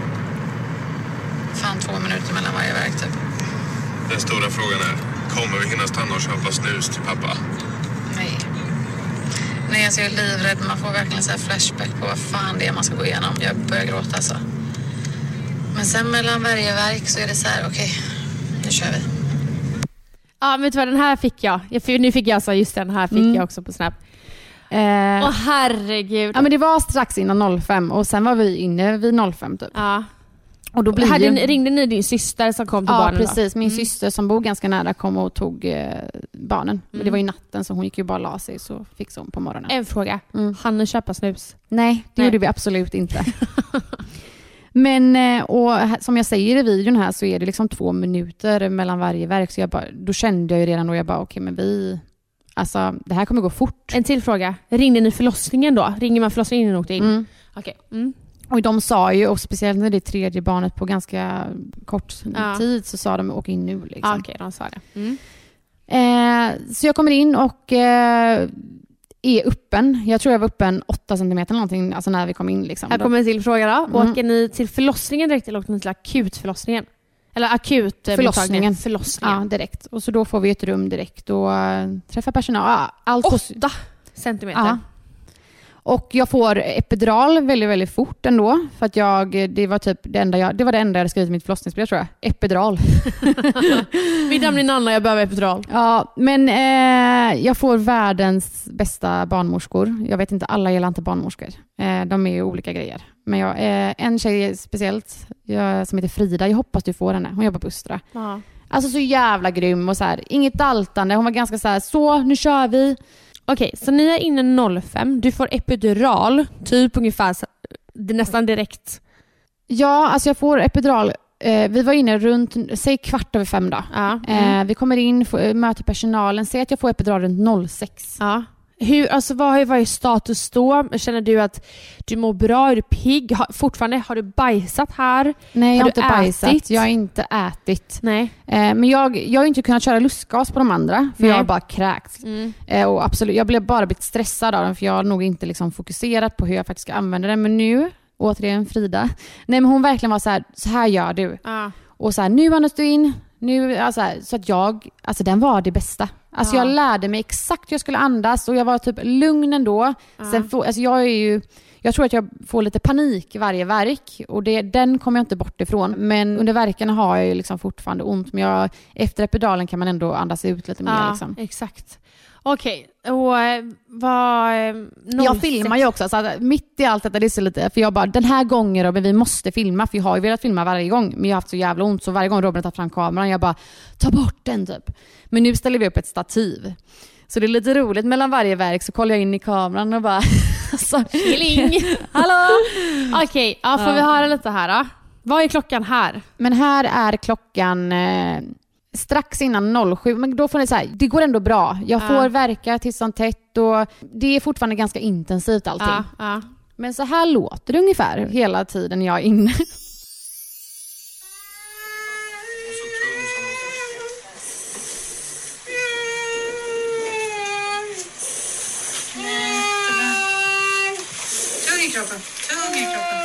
fan två minuter mellan varje verk typ. Den stora frågan är, kommer vi hinna stanna och köpa snus till pappa? Nej. Nej, alltså jag är livrädd. Man får verkligen så här flashback på vad fan det är man ska gå igenom. Jag börjar gråta alltså. Men sen mellan varje verk så är det så här, okej, okay, nu kör vi. Ja, vet du vad, den här fick jag. jag nu fick jag så just den här fick mm. jag också på Snap. Åh eh, oh, herregud. Ja, men det var strax innan noll fem och sen var vi inne vid noll fem typ. Ja. Och då blir Hade, ju... ringde ni din syster som kom till ja, barnen? Ja, precis. Min mm. syster som bor ganska nära kom och tog eh, barnen. Mm. Men det var ju natten så hon gick ju bara la sig så fick hon på morgonen. En fråga. Mm. Han köpa snus? Nej, det Nej. gjorde vi absolut inte. Men och som jag säger i videon här så är det liksom två minuter mellan varje verk. Så jag bara, då kände jag ju redan då jag bara okej okay, men vi... Alltså det här kommer gå fort. En till fråga. Ringde ni förlossningen då? Ringer man förlossningen innan åkte in? Mm. Okej. Okay. Mm. Och de sa ju, och speciellt när det är tredje barnet på ganska kort ja. tid så sa de åk in nu. Liksom. Ah, okej, okay, de sa det. Mm. Eh, så jag kommer in och eh, är öppen. Jag tror jag var öppen åtta centimeter eller någonting, alltså när vi kom in. Liksom. Här kommer en till fråga då. Mm. Åker ni till förlossningen direkt eller åker ni till akutförlossningen? Eller akut förlossningen. förlossningen. Ja, direkt. Och så då får vi ett rum direkt och uh, träffa personal. Allt åtta centimeter. Ja. Och jag får epidural väldigt, väldigt fort ändå. För att jag, det var typ det enda jag, det var det enda jag hade skrivit i mitt förlossningsbrev tror jag. Epidural. Mitt namn är Nanna, jag behöver epidural. Ja, men eh, jag får världens bästa barnmorskor. Jag vet inte, alla gillar inte barnmorskor. Eh, de är ju olika grejer. Men jag, eh, en tjej speciellt jag, som heter Frida, jag hoppas du får henne. Hon jobbar på Östra. Ja. Alltså så jävla grym och så här, inget daltande. Hon var ganska så här, så nu kör vi. Okej, så ni är inne noll fem. Du får epidural, typ ungefär nästan direkt. Ja, alltså jag får epidural. Eh, vi var inne runt, säg kvart över fem då. Ja. Mm. Eh, vi kommer in, får, möter personalen. Säg att jag får epidural runt noll sex. Ja. Hur, alltså vad, vad är status då? Känner du att du mår bra? Är du pigg? Har, fortfarande, har du bajsat här? Nej, jag har, har inte bajsat. Ätit? Jag har inte ätit. Nej. Eh, men jag, jag har inte kunnat köra lustgas på de andra. För Nej. jag har bara kräkts. Mm. Eh, och absolut, jag blev bara blivit stressad av den. För jag har nog inte liksom fokuserat på hur jag faktiskt ska använda den. Men nu, återigen Frida. Nej, men hon verkligen var så här, så här gör du. Ah. Och så här, nu andas du in. Nu, alltså, så att jag, alltså den var det bästa. Alltså ja. Jag lärde mig exakt hur jag skulle andas och jag var typ lugn ändå. Ja. Sen får, alltså jag är ju, jag tror att jag får lite panik varje verk och det, den kommer jag inte bort ifrån. Men under verkarna har jag ju liksom fortfarande ont. Men jag, efter epiduralen kan man ändå andas ut lite mer. Ja, liksom. Exakt. Okej, och vad... Jag filmar ju också, så att mitt i allt detta, det är så lite, för jag bara, den här gången Robin, vi måste filma, för jag har ju velat filma varje gång, men jag har haft så jävla ont, så varje gång Robin tar fram kameran, jag bara, ta bort den typ. Men nu ställer vi upp ett stativ. Så det är lite roligt, mellan varje verk så kollar jag in i kameran och bara, så, Killing! Hallå! Okej, okay, ja, får ja. vi höra lite här då? Vad är klockan här? Men här är klockan... Eh, strax innan noll sju, men då får ni så här, det går ändå bra. Jag får uh. verka tills som tätt och det är fortfarande ganska intensivt allting. Uh, uh. Men så här låter det ungefär hela tiden jag är inne. Tung i kroppen, tung i kroppen.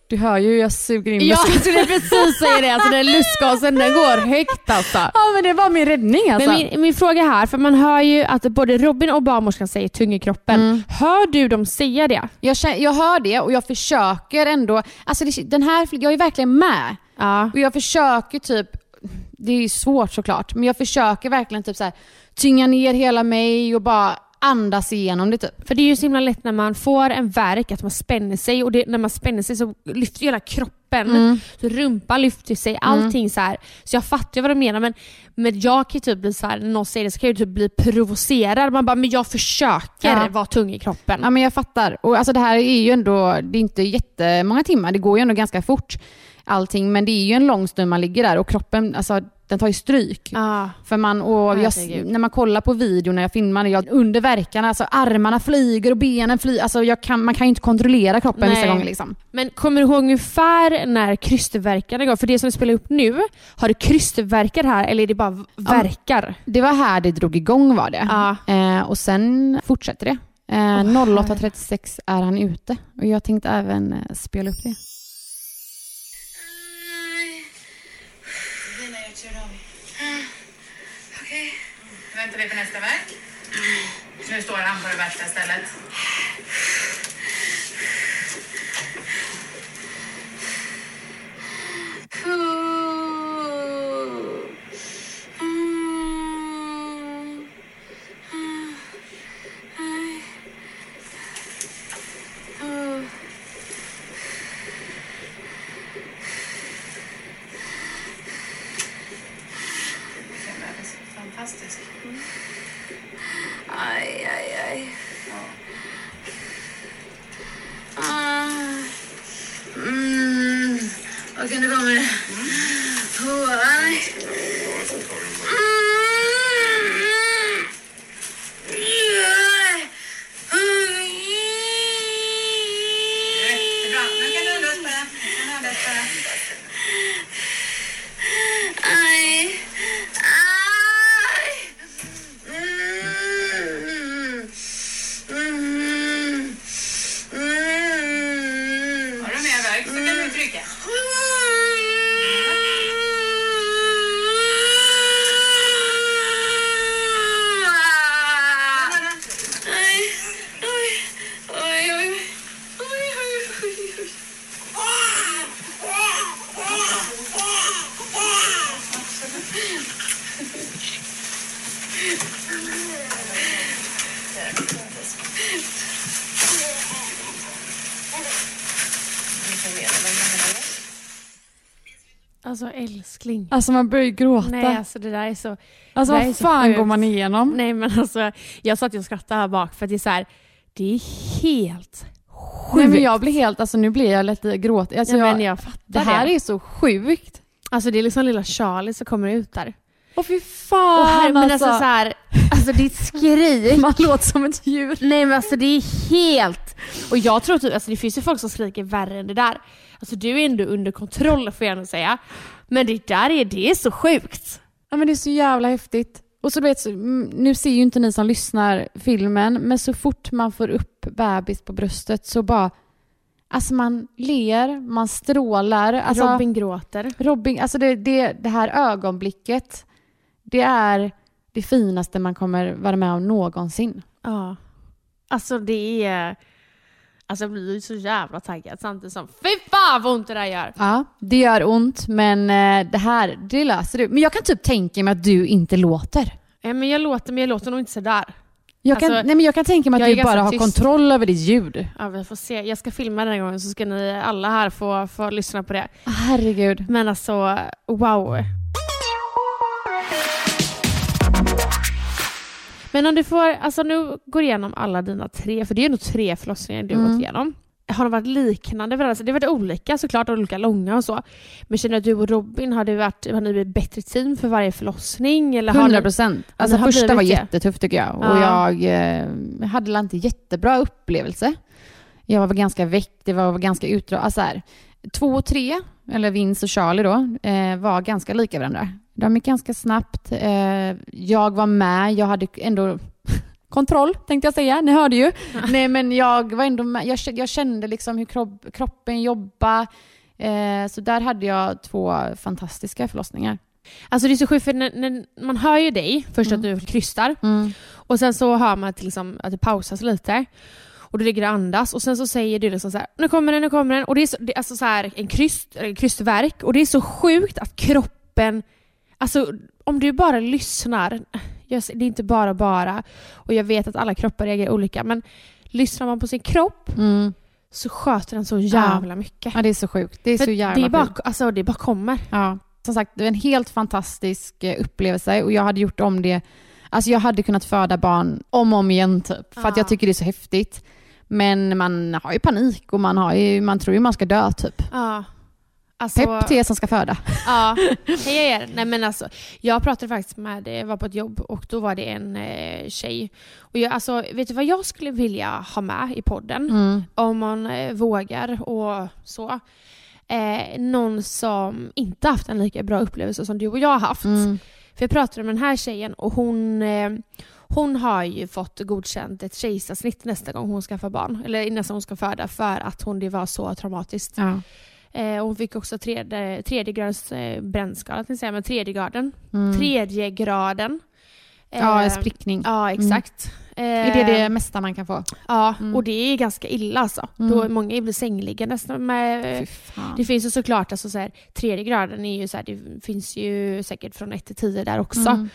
Du hör ju, jag suger in. Jag skulle precis säga det, alltså den lustgasen den går högt alltså. Ja, men det var min räddning alltså. Men min, min fråga här, för man hör ju att både Robin och barnmorskan säger tung i kroppen. Mm. Hör du dem säga det? Jag, jag hör det och jag försöker ändå, alltså det, den här, jag är verkligen med. Ja. Och jag försöker typ, det är svårt såklart, men jag försöker verkligen typ så här tynga ner hela mig och bara andas igenom det typ. För det är ju så himla lätt när man får en värk att man spänner sig, och det, när man spänner sig så lyfter hela kroppen, mm. så rumpan lyfter sig, allting mm. så här. Så jag fattar ju vad de menar, men, men jag kan ju typ bli så här, när någon säger det så kan jag ju typ bli provocerad. Man bara, men jag försöker ja. vara tung i kroppen. Ja, men jag fattar. Och alltså det här är ju ändå, det är inte jättemånga timmar, det går ju ändå ganska fort allting, men det är ju en lång stund man ligger där och kroppen, alltså den tar ju stryk. Ah. För man, och jag, när man kollar på video när jag filmar, jag, under verkarna, alltså armarna flyger och benen flyger, alltså jag kan, man kan ju inte kontrollera kroppen Nej. vissa gånger liksom. Men kommer du ihåg ungefär när krystvärkarna går? För det som vi spelar upp nu, har du krystvärkar här eller är det bara verkar? Ja, det var här det drog igång var det. Ah. Eh, och sen fortsätter det. Eh, oh, noll åtta trettiosex är han ute. Och jag tänkte även eh, spela upp det. Okej. Nu väntar vi på nästa verk. Nu står han på det värsta stället. Fantastisk. Mm. Aj, aj, aj. Ja. Ah. Mm. Vad kan det vara med det? Oh, aj. Jättebra. Nu kan du andas bara. Nu kan du andas bara. Aj. Alltså älskling. Alltså man börjar gråta. Nej, alltså det där är så... Alltså vad fan går man igenom? Nej, men alltså jag satt och skrattade här bak för att det är så här, det är helt sjukt. Nej, men jag blir helt, alltså nu blir jag lite gråt. Alltså ja, jag, men jag fattar det här det. är så sjukt. Alltså det är liksom lilla Charlie som kommer ut där. Åh fy fan. Och här, men alltså. alltså så här, alltså ditt skrik. Man låter som ett djur. Nej, men alltså det är helt... Och jag tror typ, alltså det finns ju folk som skriker värre än det där. Alltså du är ändå under kontroll, får jag nog säga. Men det där är, det är så sjukt. Ja, men det är så jävla häftigt. Och så vet, nu ser ju inte ni som lyssnar filmen, men så fort man får upp bebis på bröstet så bara, alltså man ler, man strålar. Alltså, Robin gråter. Robin, alltså det, det, det här ögonblicket, det är det finaste man kommer vara med om någonsin. Ja. Alltså det är... Alltså jag blir ju så jävla taggad samtidigt som fy fan vad ont det där gör. Ja, det gör ont, men det här, det löser du. Men jag kan typ tänka mig att du inte låter. Ja, men jag låter, men jag låter nog inte så där. Jag kan, alltså, nej, men jag kan tänka mig att du bara har tyst. kontroll över ditt ljud. Ja, vi får se. Jag ska filma den här gången så ska ni alla här få, få lyssna på det. Herregud. Men alltså, wow. Men om du får, alltså nu går igenom alla dina tre, för det är nog tre förlossningar du har mm. gått igenom. Har det varit liknande? Det har varit olika såklart, olika långa och så. Men känner du och Robin, har, det varit, har ni blivit bättre team för varje förlossning? Eller hundra procent. Alltså har första var det? jättetufft tycker jag. Ja. Och jag eh, hade inte jättebra upplevelse. Jag var väl ganska väck, det var ganska utdrag. Alltså här, två och tre, eller Vince och Charlie då, eh, var ganska lika varandra. De gick ganska snabbt. Eh, jag var med, jag hade ändå kontroll tänkte jag säga, ni hörde ju. Nej, men jag var ändå med, jag, jag kände liksom hur kropp, kroppen jobbar. Eh, så där hade jag två fantastiska förlossningar. Alltså det är så sjukt för när, när man hör ju dig först mm. att du krystar mm. och sen så hör man att, liksom, att det pausas lite och du ligger och andas och sen så säger du liksom så här, nu kommer den, nu kommer den och det är, så, det är alltså så här en, kryst, en krystverk och det är så sjukt att kroppen, alltså om du bara lyssnar, jag, det är inte bara bara och jag vet att alla kroppar reagerar olika, men lyssnar man på sin kropp mm. så sköter den så jävla ja. mycket. Ja, det är så sjukt. Det är för så jävla det är bara, sjukt. alltså det bara kommer. Ja. Som sagt, det var en helt fantastisk upplevelse och jag hade gjort om det. Alltså jag hade kunnat föda barn om och om igen typ. För ja. att jag tycker det är så häftigt. Men man har ju panik och man, har ju, man tror ju man ska dö typ. Ja. Alltså, pepp till er som ska föda. Ja, hej er. Nej men alltså, jag pratade faktiskt med, jag var på ett jobb och då var det en eh, tjej. Och jag, alltså, vet du vad jag skulle vilja ha med i podden? Mm. Om man eh, vågar och så. Eh, någon som inte haft en lika bra upplevelse som du och jag har haft. Mm. För jag pratade med den här tjejen och hon, eh, hon har ju fått godkänt ett kejsarsnitt nästa gång hon ska få barn. Eller nästa gång hon ska föda för att hon, det var så traumatiskt. Ja. Eh, hon fick också tredje, tredje grads eh, brännskada, till säga, men tredje graden. Mm. Tredje graden. Eh, Ja, en sprickning. Ja, exakt. Mm. Eh, är det det mesta man kan få? Ja, mm. och det är ganska illa alltså. Mm. Då många blir sängliggande nästan med. Det finns ju såklart alltså, så här, tredje graden är ju så här, det finns ju säkert från ett till tio där också. Mm.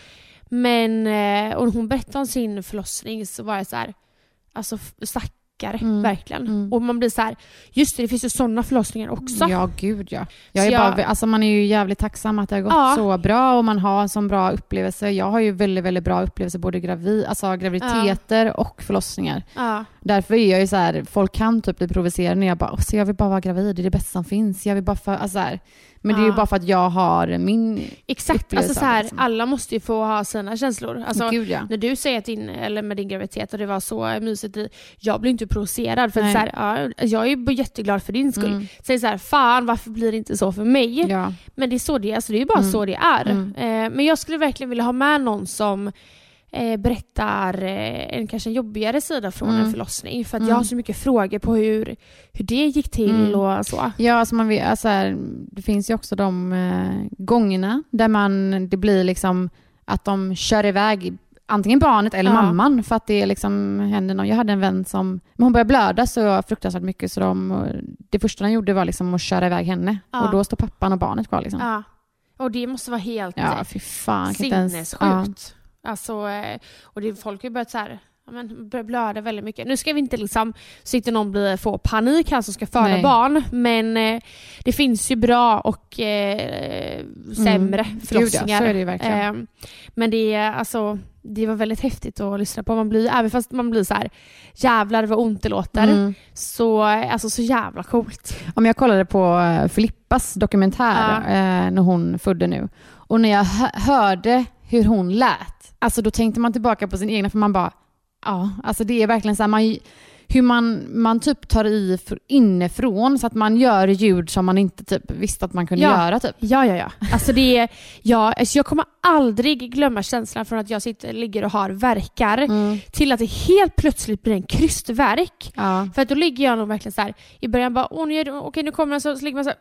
Men eh, och hon berättade om sin förlossning så var det så här, alltså stack Mm. verkligen. Mm. Och man blir så här, just det, det finns ju sådana förlossningar också. Ja, gud ja. Jag är jag, bara, alltså man är ju jävligt tacksam att det har gått ja. så bra och man har en sån bra upplevelse. Jag har ju väldigt, väldigt bra upplevelse både gravid, alltså graviditeter ja. och förlossningar. Ja. Därför är jag ju så här, folk kan typ bli provocerade när jag bara, så jag vill bara vara gravid, det är det bästa som finns. Jag vill bara för, alltså här. Men det är ju bara för att jag har min exakt, alltså så här, liksom. Alla måste ju få ha sina känslor. Alltså, Gud, ja. när du säger att din, eller med din graviditet och det var så mysigt, jag blir inte provocerad för att så här, ja, jag är jätteglad för din skull. Mm. Så så här, fan, varför blir det inte så för mig? Ja. Men det är så det är, alltså, det är ju bara mm. så det är. Mm. Eh, men jag skulle verkligen vilja ha med någon som Eh, berättar eh, en kanske en jobbigare sida från mm. en förlossning för att mm. jag har så mycket frågor på hur, hur det gick till mm. och så. Ja, alltså man vet, alltså här, det finns ju också de eh, gångerna där man, det blir liksom att de kör iväg antingen barnet eller ja. mamman för att det liksom händer något. Jag hade en vän som, men hon började blöda så fruktansvärt mycket så de, det första de gjorde var liksom att köra iväg henne ja. och då står pappan och barnet kvar liksom. Ja. Och det måste vara helt ja, fy fan, sinnessjukt. Ja. Alltså, och det, folk har ju börjat så här, ja, men börjar blöda väldigt mycket. Nu ska vi inte liksom så inte någon blir, få panik här som ska föda Nej. barn, men eh, det finns ju bra och eh, sämre mm. förlossningar. Gud, ja, så är det ju verkligen. Eh, men det är alltså det var väldigt häftigt att lyssna på. Man blir, även fast man blir så här, jävlar vad ont det låter, mm. så, alltså, så jävla coolt. Om jag kollade på Filippas dokumentär ja. eh, när hon födde nu, och när jag hö- hörde hur hon lät, alltså då tänkte man tillbaka på sin egna, för man bara, ja, alltså det är verkligen så här, man, hur man, man typ tar i inifrån så att man gör ljud som man inte typ visste att man kunde ja. göra typ. Ja, ja, ja. Alltså det är, ja, alltså jag kommer aldrig glömma känslan från att jag sitter, ligger och har verkar mm. till att det helt plötsligt blir en krystverk. Ja. För att då ligger jag nog verkligen så här, i början bara, åh, nu, okej, nu kommer den, så, så ligger man så här,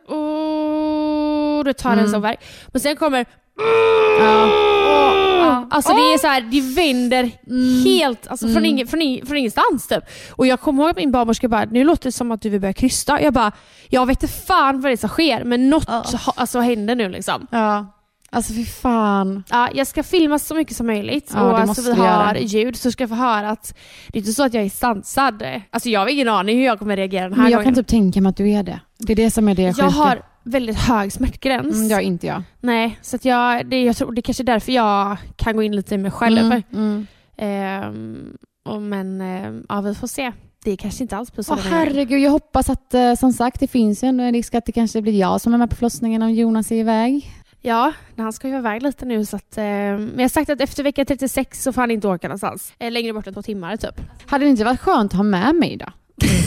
åh, då tar den mm. så verk. Men sen kommer ja. Ja. Alltså det är så här, det vänder mm. helt alltså mm. från, ing, från, ing, från ingenstans typ. Och jag kommer ihåg att min barnmorska bara, nu låter det som att du vill börja krysta. Jag bara, jag vet inte fan vad det är som sker, men något oh. alltså, händer nu liksom. Ja. Alltså fy fan. Ja, jag ska filma så mycket som möjligt ja, och alltså, vi har ljud så ska jag få höra att det är inte så att jag är sansad. Alltså jag har ingen aning hur jag kommer reagera den här men jag gången. kan typ tänka mig att du är det. Det är det som är det jag sjuka. har väldigt hög smärtgräns. Mm, jag inte jag. Nej, så att jag, det, jag tror det är kanske därför jag kan gå in lite i mig själv. Mm, mm. Ehm, och men ja, vi får se. Det är kanske inte alls på så. Åh, herregud, jag hoppas att som sagt det finns ju en risk att det kanske blir jag som är med på förlossningen om Jonas är iväg. Ja, han ska ju iväg lite nu så att, eh, men jag har sagt att efter vecka trettiosex så får han inte åka någonstans. Eh, längre bort än två timmar typ. Hade det inte varit skönt att ha med mig då?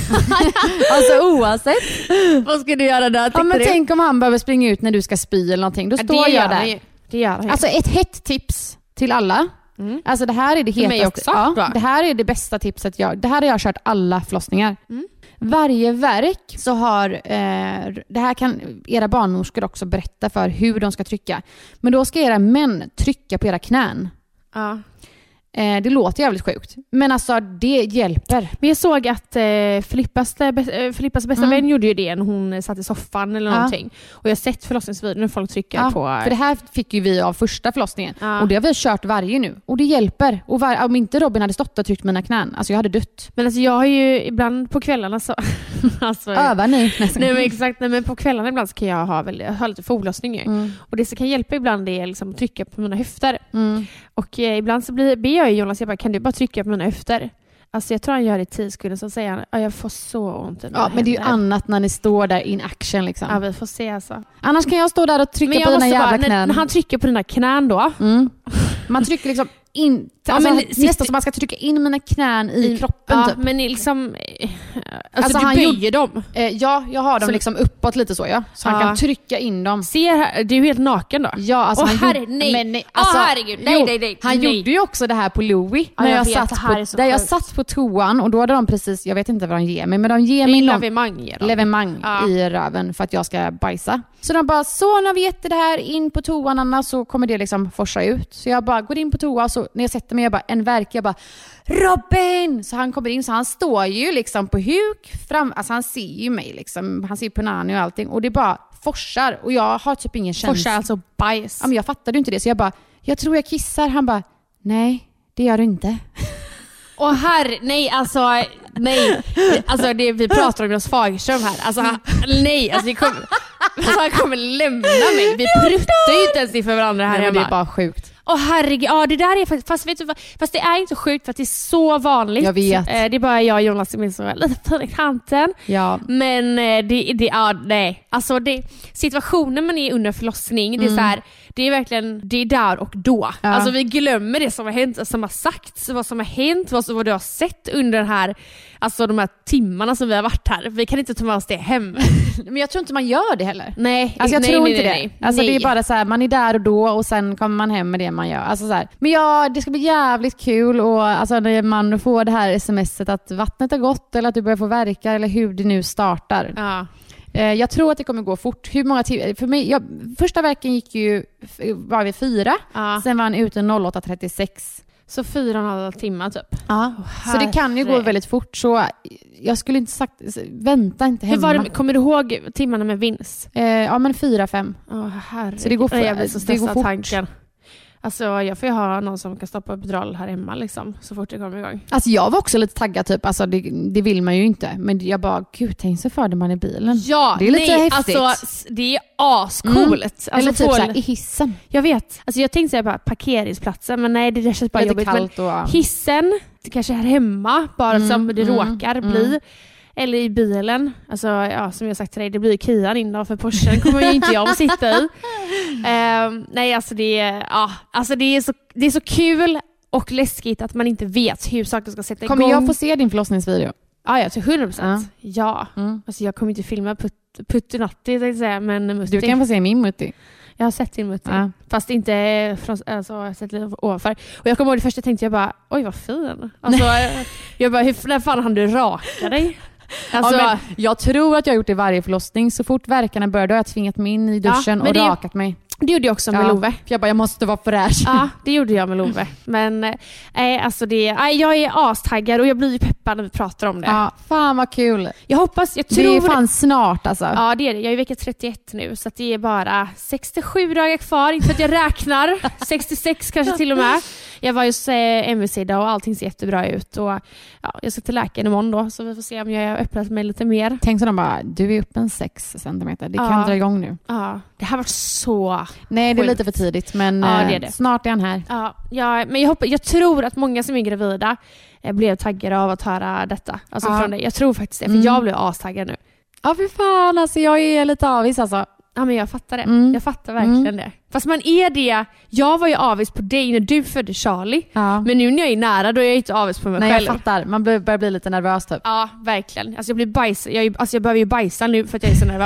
Alltså oavsett. Vad ska du göra där? Ja, men du? Tänk om han behöver springa ut när du ska spy eller någonting. Då ja, står jag där. Det, det gör han. Alltså ett hett tips till alla. Mm. Alltså det här är det För mig hetaste. också, Ja, det här är det bästa tipset jag. Det här har jag kört alla förlossningar. Mm. Varje verk så har eh, det här kan era barnmorskor också berätta för hur de ska trycka. Men då ska era män trycka på era knän. Ja. Eh, det låter jävligt sjukt. Men alltså det hjälper. Men jag såg att eh, Filippas, eh, Filippas bästa Mm. vän gjorde ju det när hon satt i soffan eller Ja. någonting. Och jag har sett förlossningsvideor när folk trycker Ja, på... för det här fick ju vi av första förlossningen. Ja. Och det har vi kört varje nu. Och det hjälper. Och var, om inte Robin hade stått och tryckt mina knän, alltså jag hade dött. Men alltså jag har ju ibland på kvällarna så... alltså, Övar ni? Nästan. Nej men exakt, nej, men på kvällarna ibland så kan jag ha, väl, ha lite förlossning ju. Mm. Och det som kan hjälpa ibland är liksom att trycka på mina höfter. Mm. Och eh, ibland så blir, ber jag Jonas, jag bara, kan du bara trycka på mina höfter? Alltså jag tror han gör det i tio sekunder, så säger han, ja, jag får så ont i mina Ja, men det är ju händer. annat när ni står där in action liksom. Ja, vi får se alltså. Annars kan jag stå där och trycka Men på jag dina måste jävla bara, när, knän. när han trycker på dina knän då. Mm. Man trycker liksom in, Ja, alltså, men nästan sitter- som man ska trycka in mina knän i, I- kroppen ja, typ. men det är liksom... eh, Alltså, Alltså, du han böjer dem. Eh, ja, jag har dem Så- liksom uppåt lite så ja. Så han Ja. kan trycka in dem. Ser här, du är ju helt naken då. Ja, alltså Åh, han herre, gjorde- nej. men nej, Åh, alltså, herregud. Nej, jo, nej, nej. Han nej. gjorde ju också det här på Louis. Ja, när jag jag, vet, satt det här på, är så där jag sjukt. satt på toan och då hade de precis, jag vet inte vad de ger mig, men de ger Det mig är någon lavemang ger dem. levemang Ja. i röven för att jag ska bajsa. Så de bara, så när vi äter det här in på toan Anna, så kommer det liksom forsa ut. Så jag bara går in på toa och så när jag sätter mig, jag bara, en verk, jag bara Robin! Så han kommer in, så han står ju liksom på huk fram, alltså han ser ju mig liksom, han ser Punani och allting och det bara forsar och jag har typ ingen känsla. Forsar alltså bajs. Ja, men jag fattade ju inte det så jag bara, jag tror jag kissar. Han bara, nej det gör du inte. Och här, nej alltså, nej. Alltså det vi pratar om Jonas Fagerström här. Alltså han, nej, alltså, det kommer, alltså han kommer lämna mig. Vi pruttar ju inte ens inför varandra här Nej, men det hemma. är bara sjukt. Åh herregud, ja det där är faktiskt, fast vet du vad, fast det är inte sjukt för att det är så vanligt. Jag vet. Eh, Det är bara jag och Jonas som är så lite fin i kanten. Ja. Men eh, det, det, ja nej. Alltså det, situationen man är under förlossning, det är så här, det är verkligen, det är där och då. Ja. Alltså vi glömmer det som har hänt, som har sagts, vad som har hänt, vad, vad du har sett under den här, alltså de här timmarna som vi har varit här. Vi kan inte ta med oss det hem. Men jag tror inte man gör det heller. Nej, Alltså jag nej, tror nej, inte nej, det. nej. Alltså Nej. det är bara så här, man är där och då och sen kommer man hem med det man gör. Alltså så här. Men ja, det ska bli jävligt kul och alltså när man får det här smset att vattnet har gått eller att du börjar få verka eller hur det nu startar. Ja. Eh, Jag tror att det kommer gå fort. Hur många timmar? För mig, jag, första verken gick ju var vid fyra. Ja. Sen var han ute noll åtta trettiosex. Så fyra och en halv timmar typ. Ja. Så det kan ju gå herre. väldigt fort. Så jag skulle inte sagt, vänta inte Hur hemma. var det, kommer du ihåg timmarna med vinst? Eh, ja men fyra, fem. Åh herregud. Så det går, Jag blir så det går stressad fort. tanken. Alltså jag får ju ha någon som kan stoppa epidural här hemma liksom, så fort det kommer igång. Alltså jag var också lite taggad typ, alltså det, det vill man ju inte. Men jag bara, gud tänk så för man i bilen. Ja, det är lite nej, häftigt. Alltså, s- det är ascoolt. Mm. Alltså, Eller typ få- såhär, i hissen. Jag vet. Alltså jag tänkte säga bara parkeringsplatsen, men nej det där känns bara Lite jobbigt. kallt Men och... hissen, det kanske är här hemma, bara Mm, som det mm, råkar mm. bli. Eller i bilen. Alltså ja, som jag sagt till dig, det blir Kian in då, för Porschen kommer ju inte jag att sitta i. Ehm, nej alltså det är, ja, alltså det är så, det är så kul och läskigt att man inte vet hur saker ska sätta Kommer igång. jag få se din förlossningsvideo? Ja, jag tror hundra procent. Ja. Mm. Alltså jag kommer inte filma put- Puttinatti, tänkte jag säga, men Mutti. Du kan få se min mutti. Jag har sett din Mutti. Ja. Fast inte från, alltså, jag har sett lite ovanför. Och jag kommer ihåg det första, tänkte jag bara, oj vad fin. Alltså, jag bara, hur, när fan hann du raka dig? Alltså, Ja, men jag tror att jag har gjort det varje förlossning. Så fort verkarna började har jag tvingat mig in i duschen Ja, men och det- rakat mig. det gjorde jag också med Ja. Love. För jag bara, jag måste vara fräsch. Ja, det gjorde jag med Love. Men eh, alltså det, eh, jag är astaggad och jag blir ju peppad när vi pratar om det. Ja, fan vad kul. Jag hoppas, jag Det tror... är fan snart alltså. Ja, det är det. Jag är i vecka trettioett nu, så att det är bara sextiosju dagar kvar. Inte för att jag räknar. sextiosex kanske till och med. Jag var ju hos eh, M V C idag och allting ser jättebra ut. Och, ja, jag ska till läkaren imorgon då, så vi får se om jag har öppnat mig lite mer. Tänk så de bara, du är uppe en sex centimeter. Det kan Ja. dra igång nu. Ja, det här var så... Nej, det är Sjukt. lite för tidigt. Men Ja, eh, det är det. snart är han här. Ja, ja, men jag, hoppas, jag tror att många som är gravida eh, blev taggade av att höra detta. Alltså Ja. från dig. Jag tror faktiskt det, för Mm. jag blev astaggad nu. Ja, för fan. Alltså, jag är lite avis alltså. Ja, men jag fattar det. Mm. Jag fattar verkligen Mm. det. Fast man är det... Jag var ju avis på dig när du födde Charlie. Ja. Men nu när jag är nära, då är jag inte avis på mig Nej, själv. jag fattar. Man bör- börjar bli lite nervös typ. Ja, verkligen. Alltså jag, blir bajs, jag, är- alltså jag behöver ju bajsa nu för att jag är så nervös.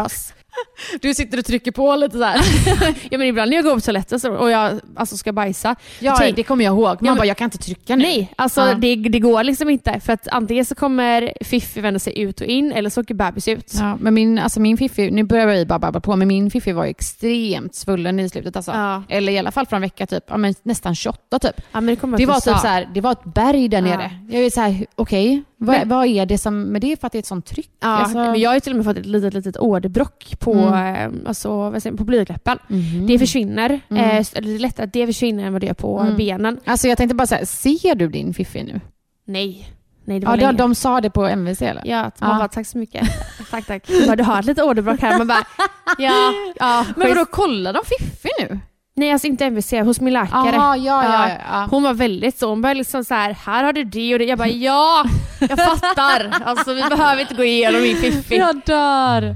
Du sitter och trycker på lite så här. Ja, men ibland när jag går på toaletten så, och jag alltså, ska bajsa. Ja, tänk, det kommer jag ihåg. Man ja, men, bara, jag kan inte trycka nu. Nej, alltså ja. det, det går liksom inte. För att antingen så kommer Fiffi vända sig ut och in, eller så åker bebis ut. Ja, men min, alltså min Fiffi, nu börjar jag bara babbla på, men min Fiffi var extremt svullen i slutet. Alltså. Ja. Eller i alla fall för en vecka typ. Ja, men nästan tjugoåtta typ. Ja, men det kommer det var typ så här, det var ett berg där nere. Ja. Jag är så här, okej, okay, vad, vad är det som med det, för att det är ett sånt tryck? Ja, alltså, men jag har ju till och med fått ett litet, litet åderbrock på, mm. alltså, vad säger, på blygdläppen. Mm. Det försvinner. Mm. Eh, det är lättare att det försvinner än vad det är på mm. benen. Alltså jag tänkte bara säga, ser du din Fiffi nu? Nej. Nej, det var ja, de, de sa det på M V C eller? Ja, man ja. bara, tack så mycket. tack, tack. Bara, du har ett litet åderbråck här. Man bara, ja, ja. Men vadå, kollar de Fiffi nu? Nej, alltså inte M V C, hos min läkare. Aha, ja, ja, ja, ja. Hon var väldigt så, hon började liksom så här, här har du det och det. Jag bara, ja, jag fattar. Alltså vi behöver inte gå igenom min Fiffi. Jag dör.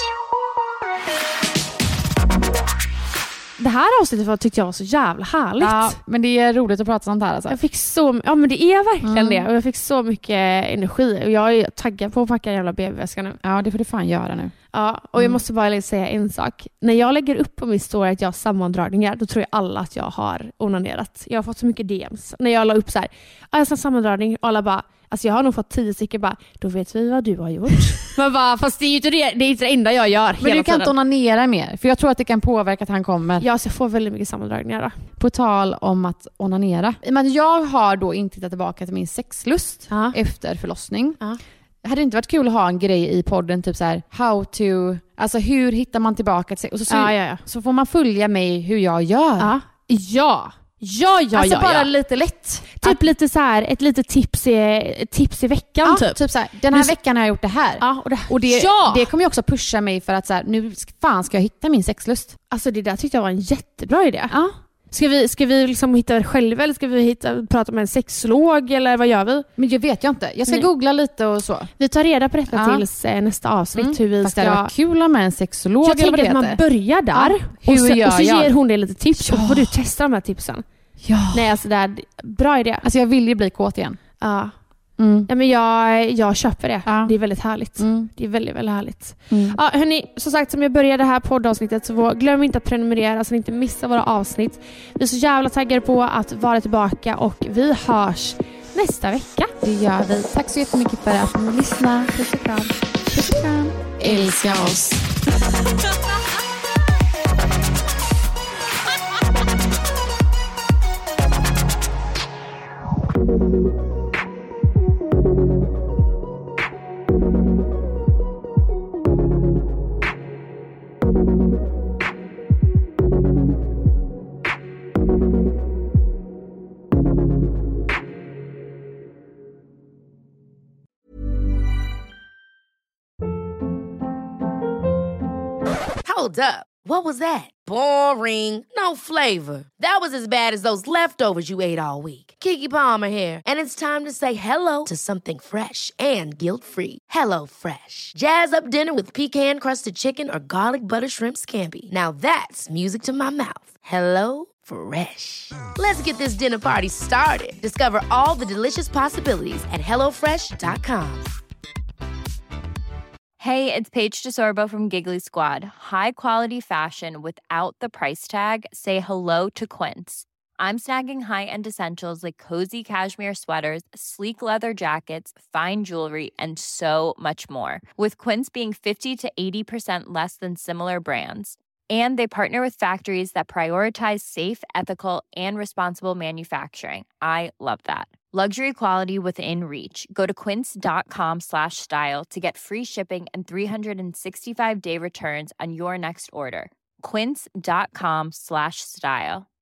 Det här avsnittet var, tyckte jag var så jävla härligt. Ja, men det är roligt att prata sånt här alltså. Jag fick så, ja men det är verkligen mm. det. Och jag fick så mycket energi. Och jag är taggad på att packa jävla B B-väskan nu. Ja, det får du fan göra nu. Ja, och jag mm. måste bara säga en sak. När jag lägger upp på min story att jag har sammandragningar, då tror jag alla att jag har onanerat. Jag har fått så mycket D Ms. När jag la upp så här, jag har en sammandragning, och alla bara, alltså jag har nog fått tio stycken bara, då vet vi vad du har gjort. Men bara, fast det är ju inte det, det, är inte det enda jag gör. Men hela du kan tiden. inte onanera mer, för jag tror att det kan påverka att han kommer. Ja, så jag får väldigt mycket sammandragningar då. På tal om att onanera. Men jag har då inte tittat tillbaka till min sexlust ja. efter förlossning. Ja. Det hade inte varit kul att ha en grej i podden typ så här, how to, alltså hur hittar man tillbaka till sig, och så, så, ja, ja, ja. så får man följa mig hur jag gör. Ja. Ja. Ja, ja, alltså ja, bara ja. lite lätt. Typ att, lite så här, ett litet tips i, tips i veckan ja, typ. typ så här, den här du, veckan har jag gjort det här. Ja, och det, och det, ja. det kommer ju också pusha mig för att så här, nu fan ska jag hitta min sexlust. Alltså det där tyckte jag var en jättebra idé. Ja. Ska vi, ska vi liksom hitta det själva, eller ska vi hitta, prata med en sexolog, eller vad gör vi? Men jag vet jag inte. Jag ska Nej. googla lite och så. Vi tar reda på detta ja. tills eh, nästa avsnitt. Mm. Hur vi Fast ska... det var kul med en sexolog. Jag tänker att man börjar där ja. hur och, så, gör och så jag? ger hon dig lite tips. Ja. Och får du testa de här tipsen. Ja. Nej, alltså det är bra idé. Alltså jag vill ju bli kåt igen. Ja. Mm. Ja, men jag, jag köper det. Ja. Det är väldigt härligt. Mm. Det är väldigt, väldigt härligt. Mm. Ja, hörni, som sagt, som jag började det här poddavsnittet, så glöm inte att prenumerera så ni inte missar våra avsnitt. Vi är så jävla taggade på att vara tillbaka, och vi hörs nästa vecka. Det gör vi. Tack så jättemycket för att ni lyssnar. Puss och kram. Puss och kram. Älska oss. Hold up. What was that? Boring. No flavor. That was as bad as those leftovers you ate all week. Keke Palmer here, and it's time to say hello to something fresh and guilt-free. Hello Fresh. Jazz up dinner with pecan-crusted chicken or garlic butter shrimp scampi. Now that's music to my mouth. Hello Fresh. Let's get this dinner party started. Discover all the delicious possibilities at hello fresh dot com. Hey, it's Paige DeSorbo from Giggly Squad. High quality fashion without the price tag. Say hello to Quince. I'm snagging high-end essentials like cozy cashmere sweaters, sleek leather jackets, fine jewelry, and so much more. With Quince being fifty to eighty percent less than similar brands. And they partner with factories that prioritize safe, ethical, and responsible manufacturing. I love that. Luxury quality within reach. Go to quince.com slash style to get free shipping and three sixty-five day returns on your next order. Quince.com slash style.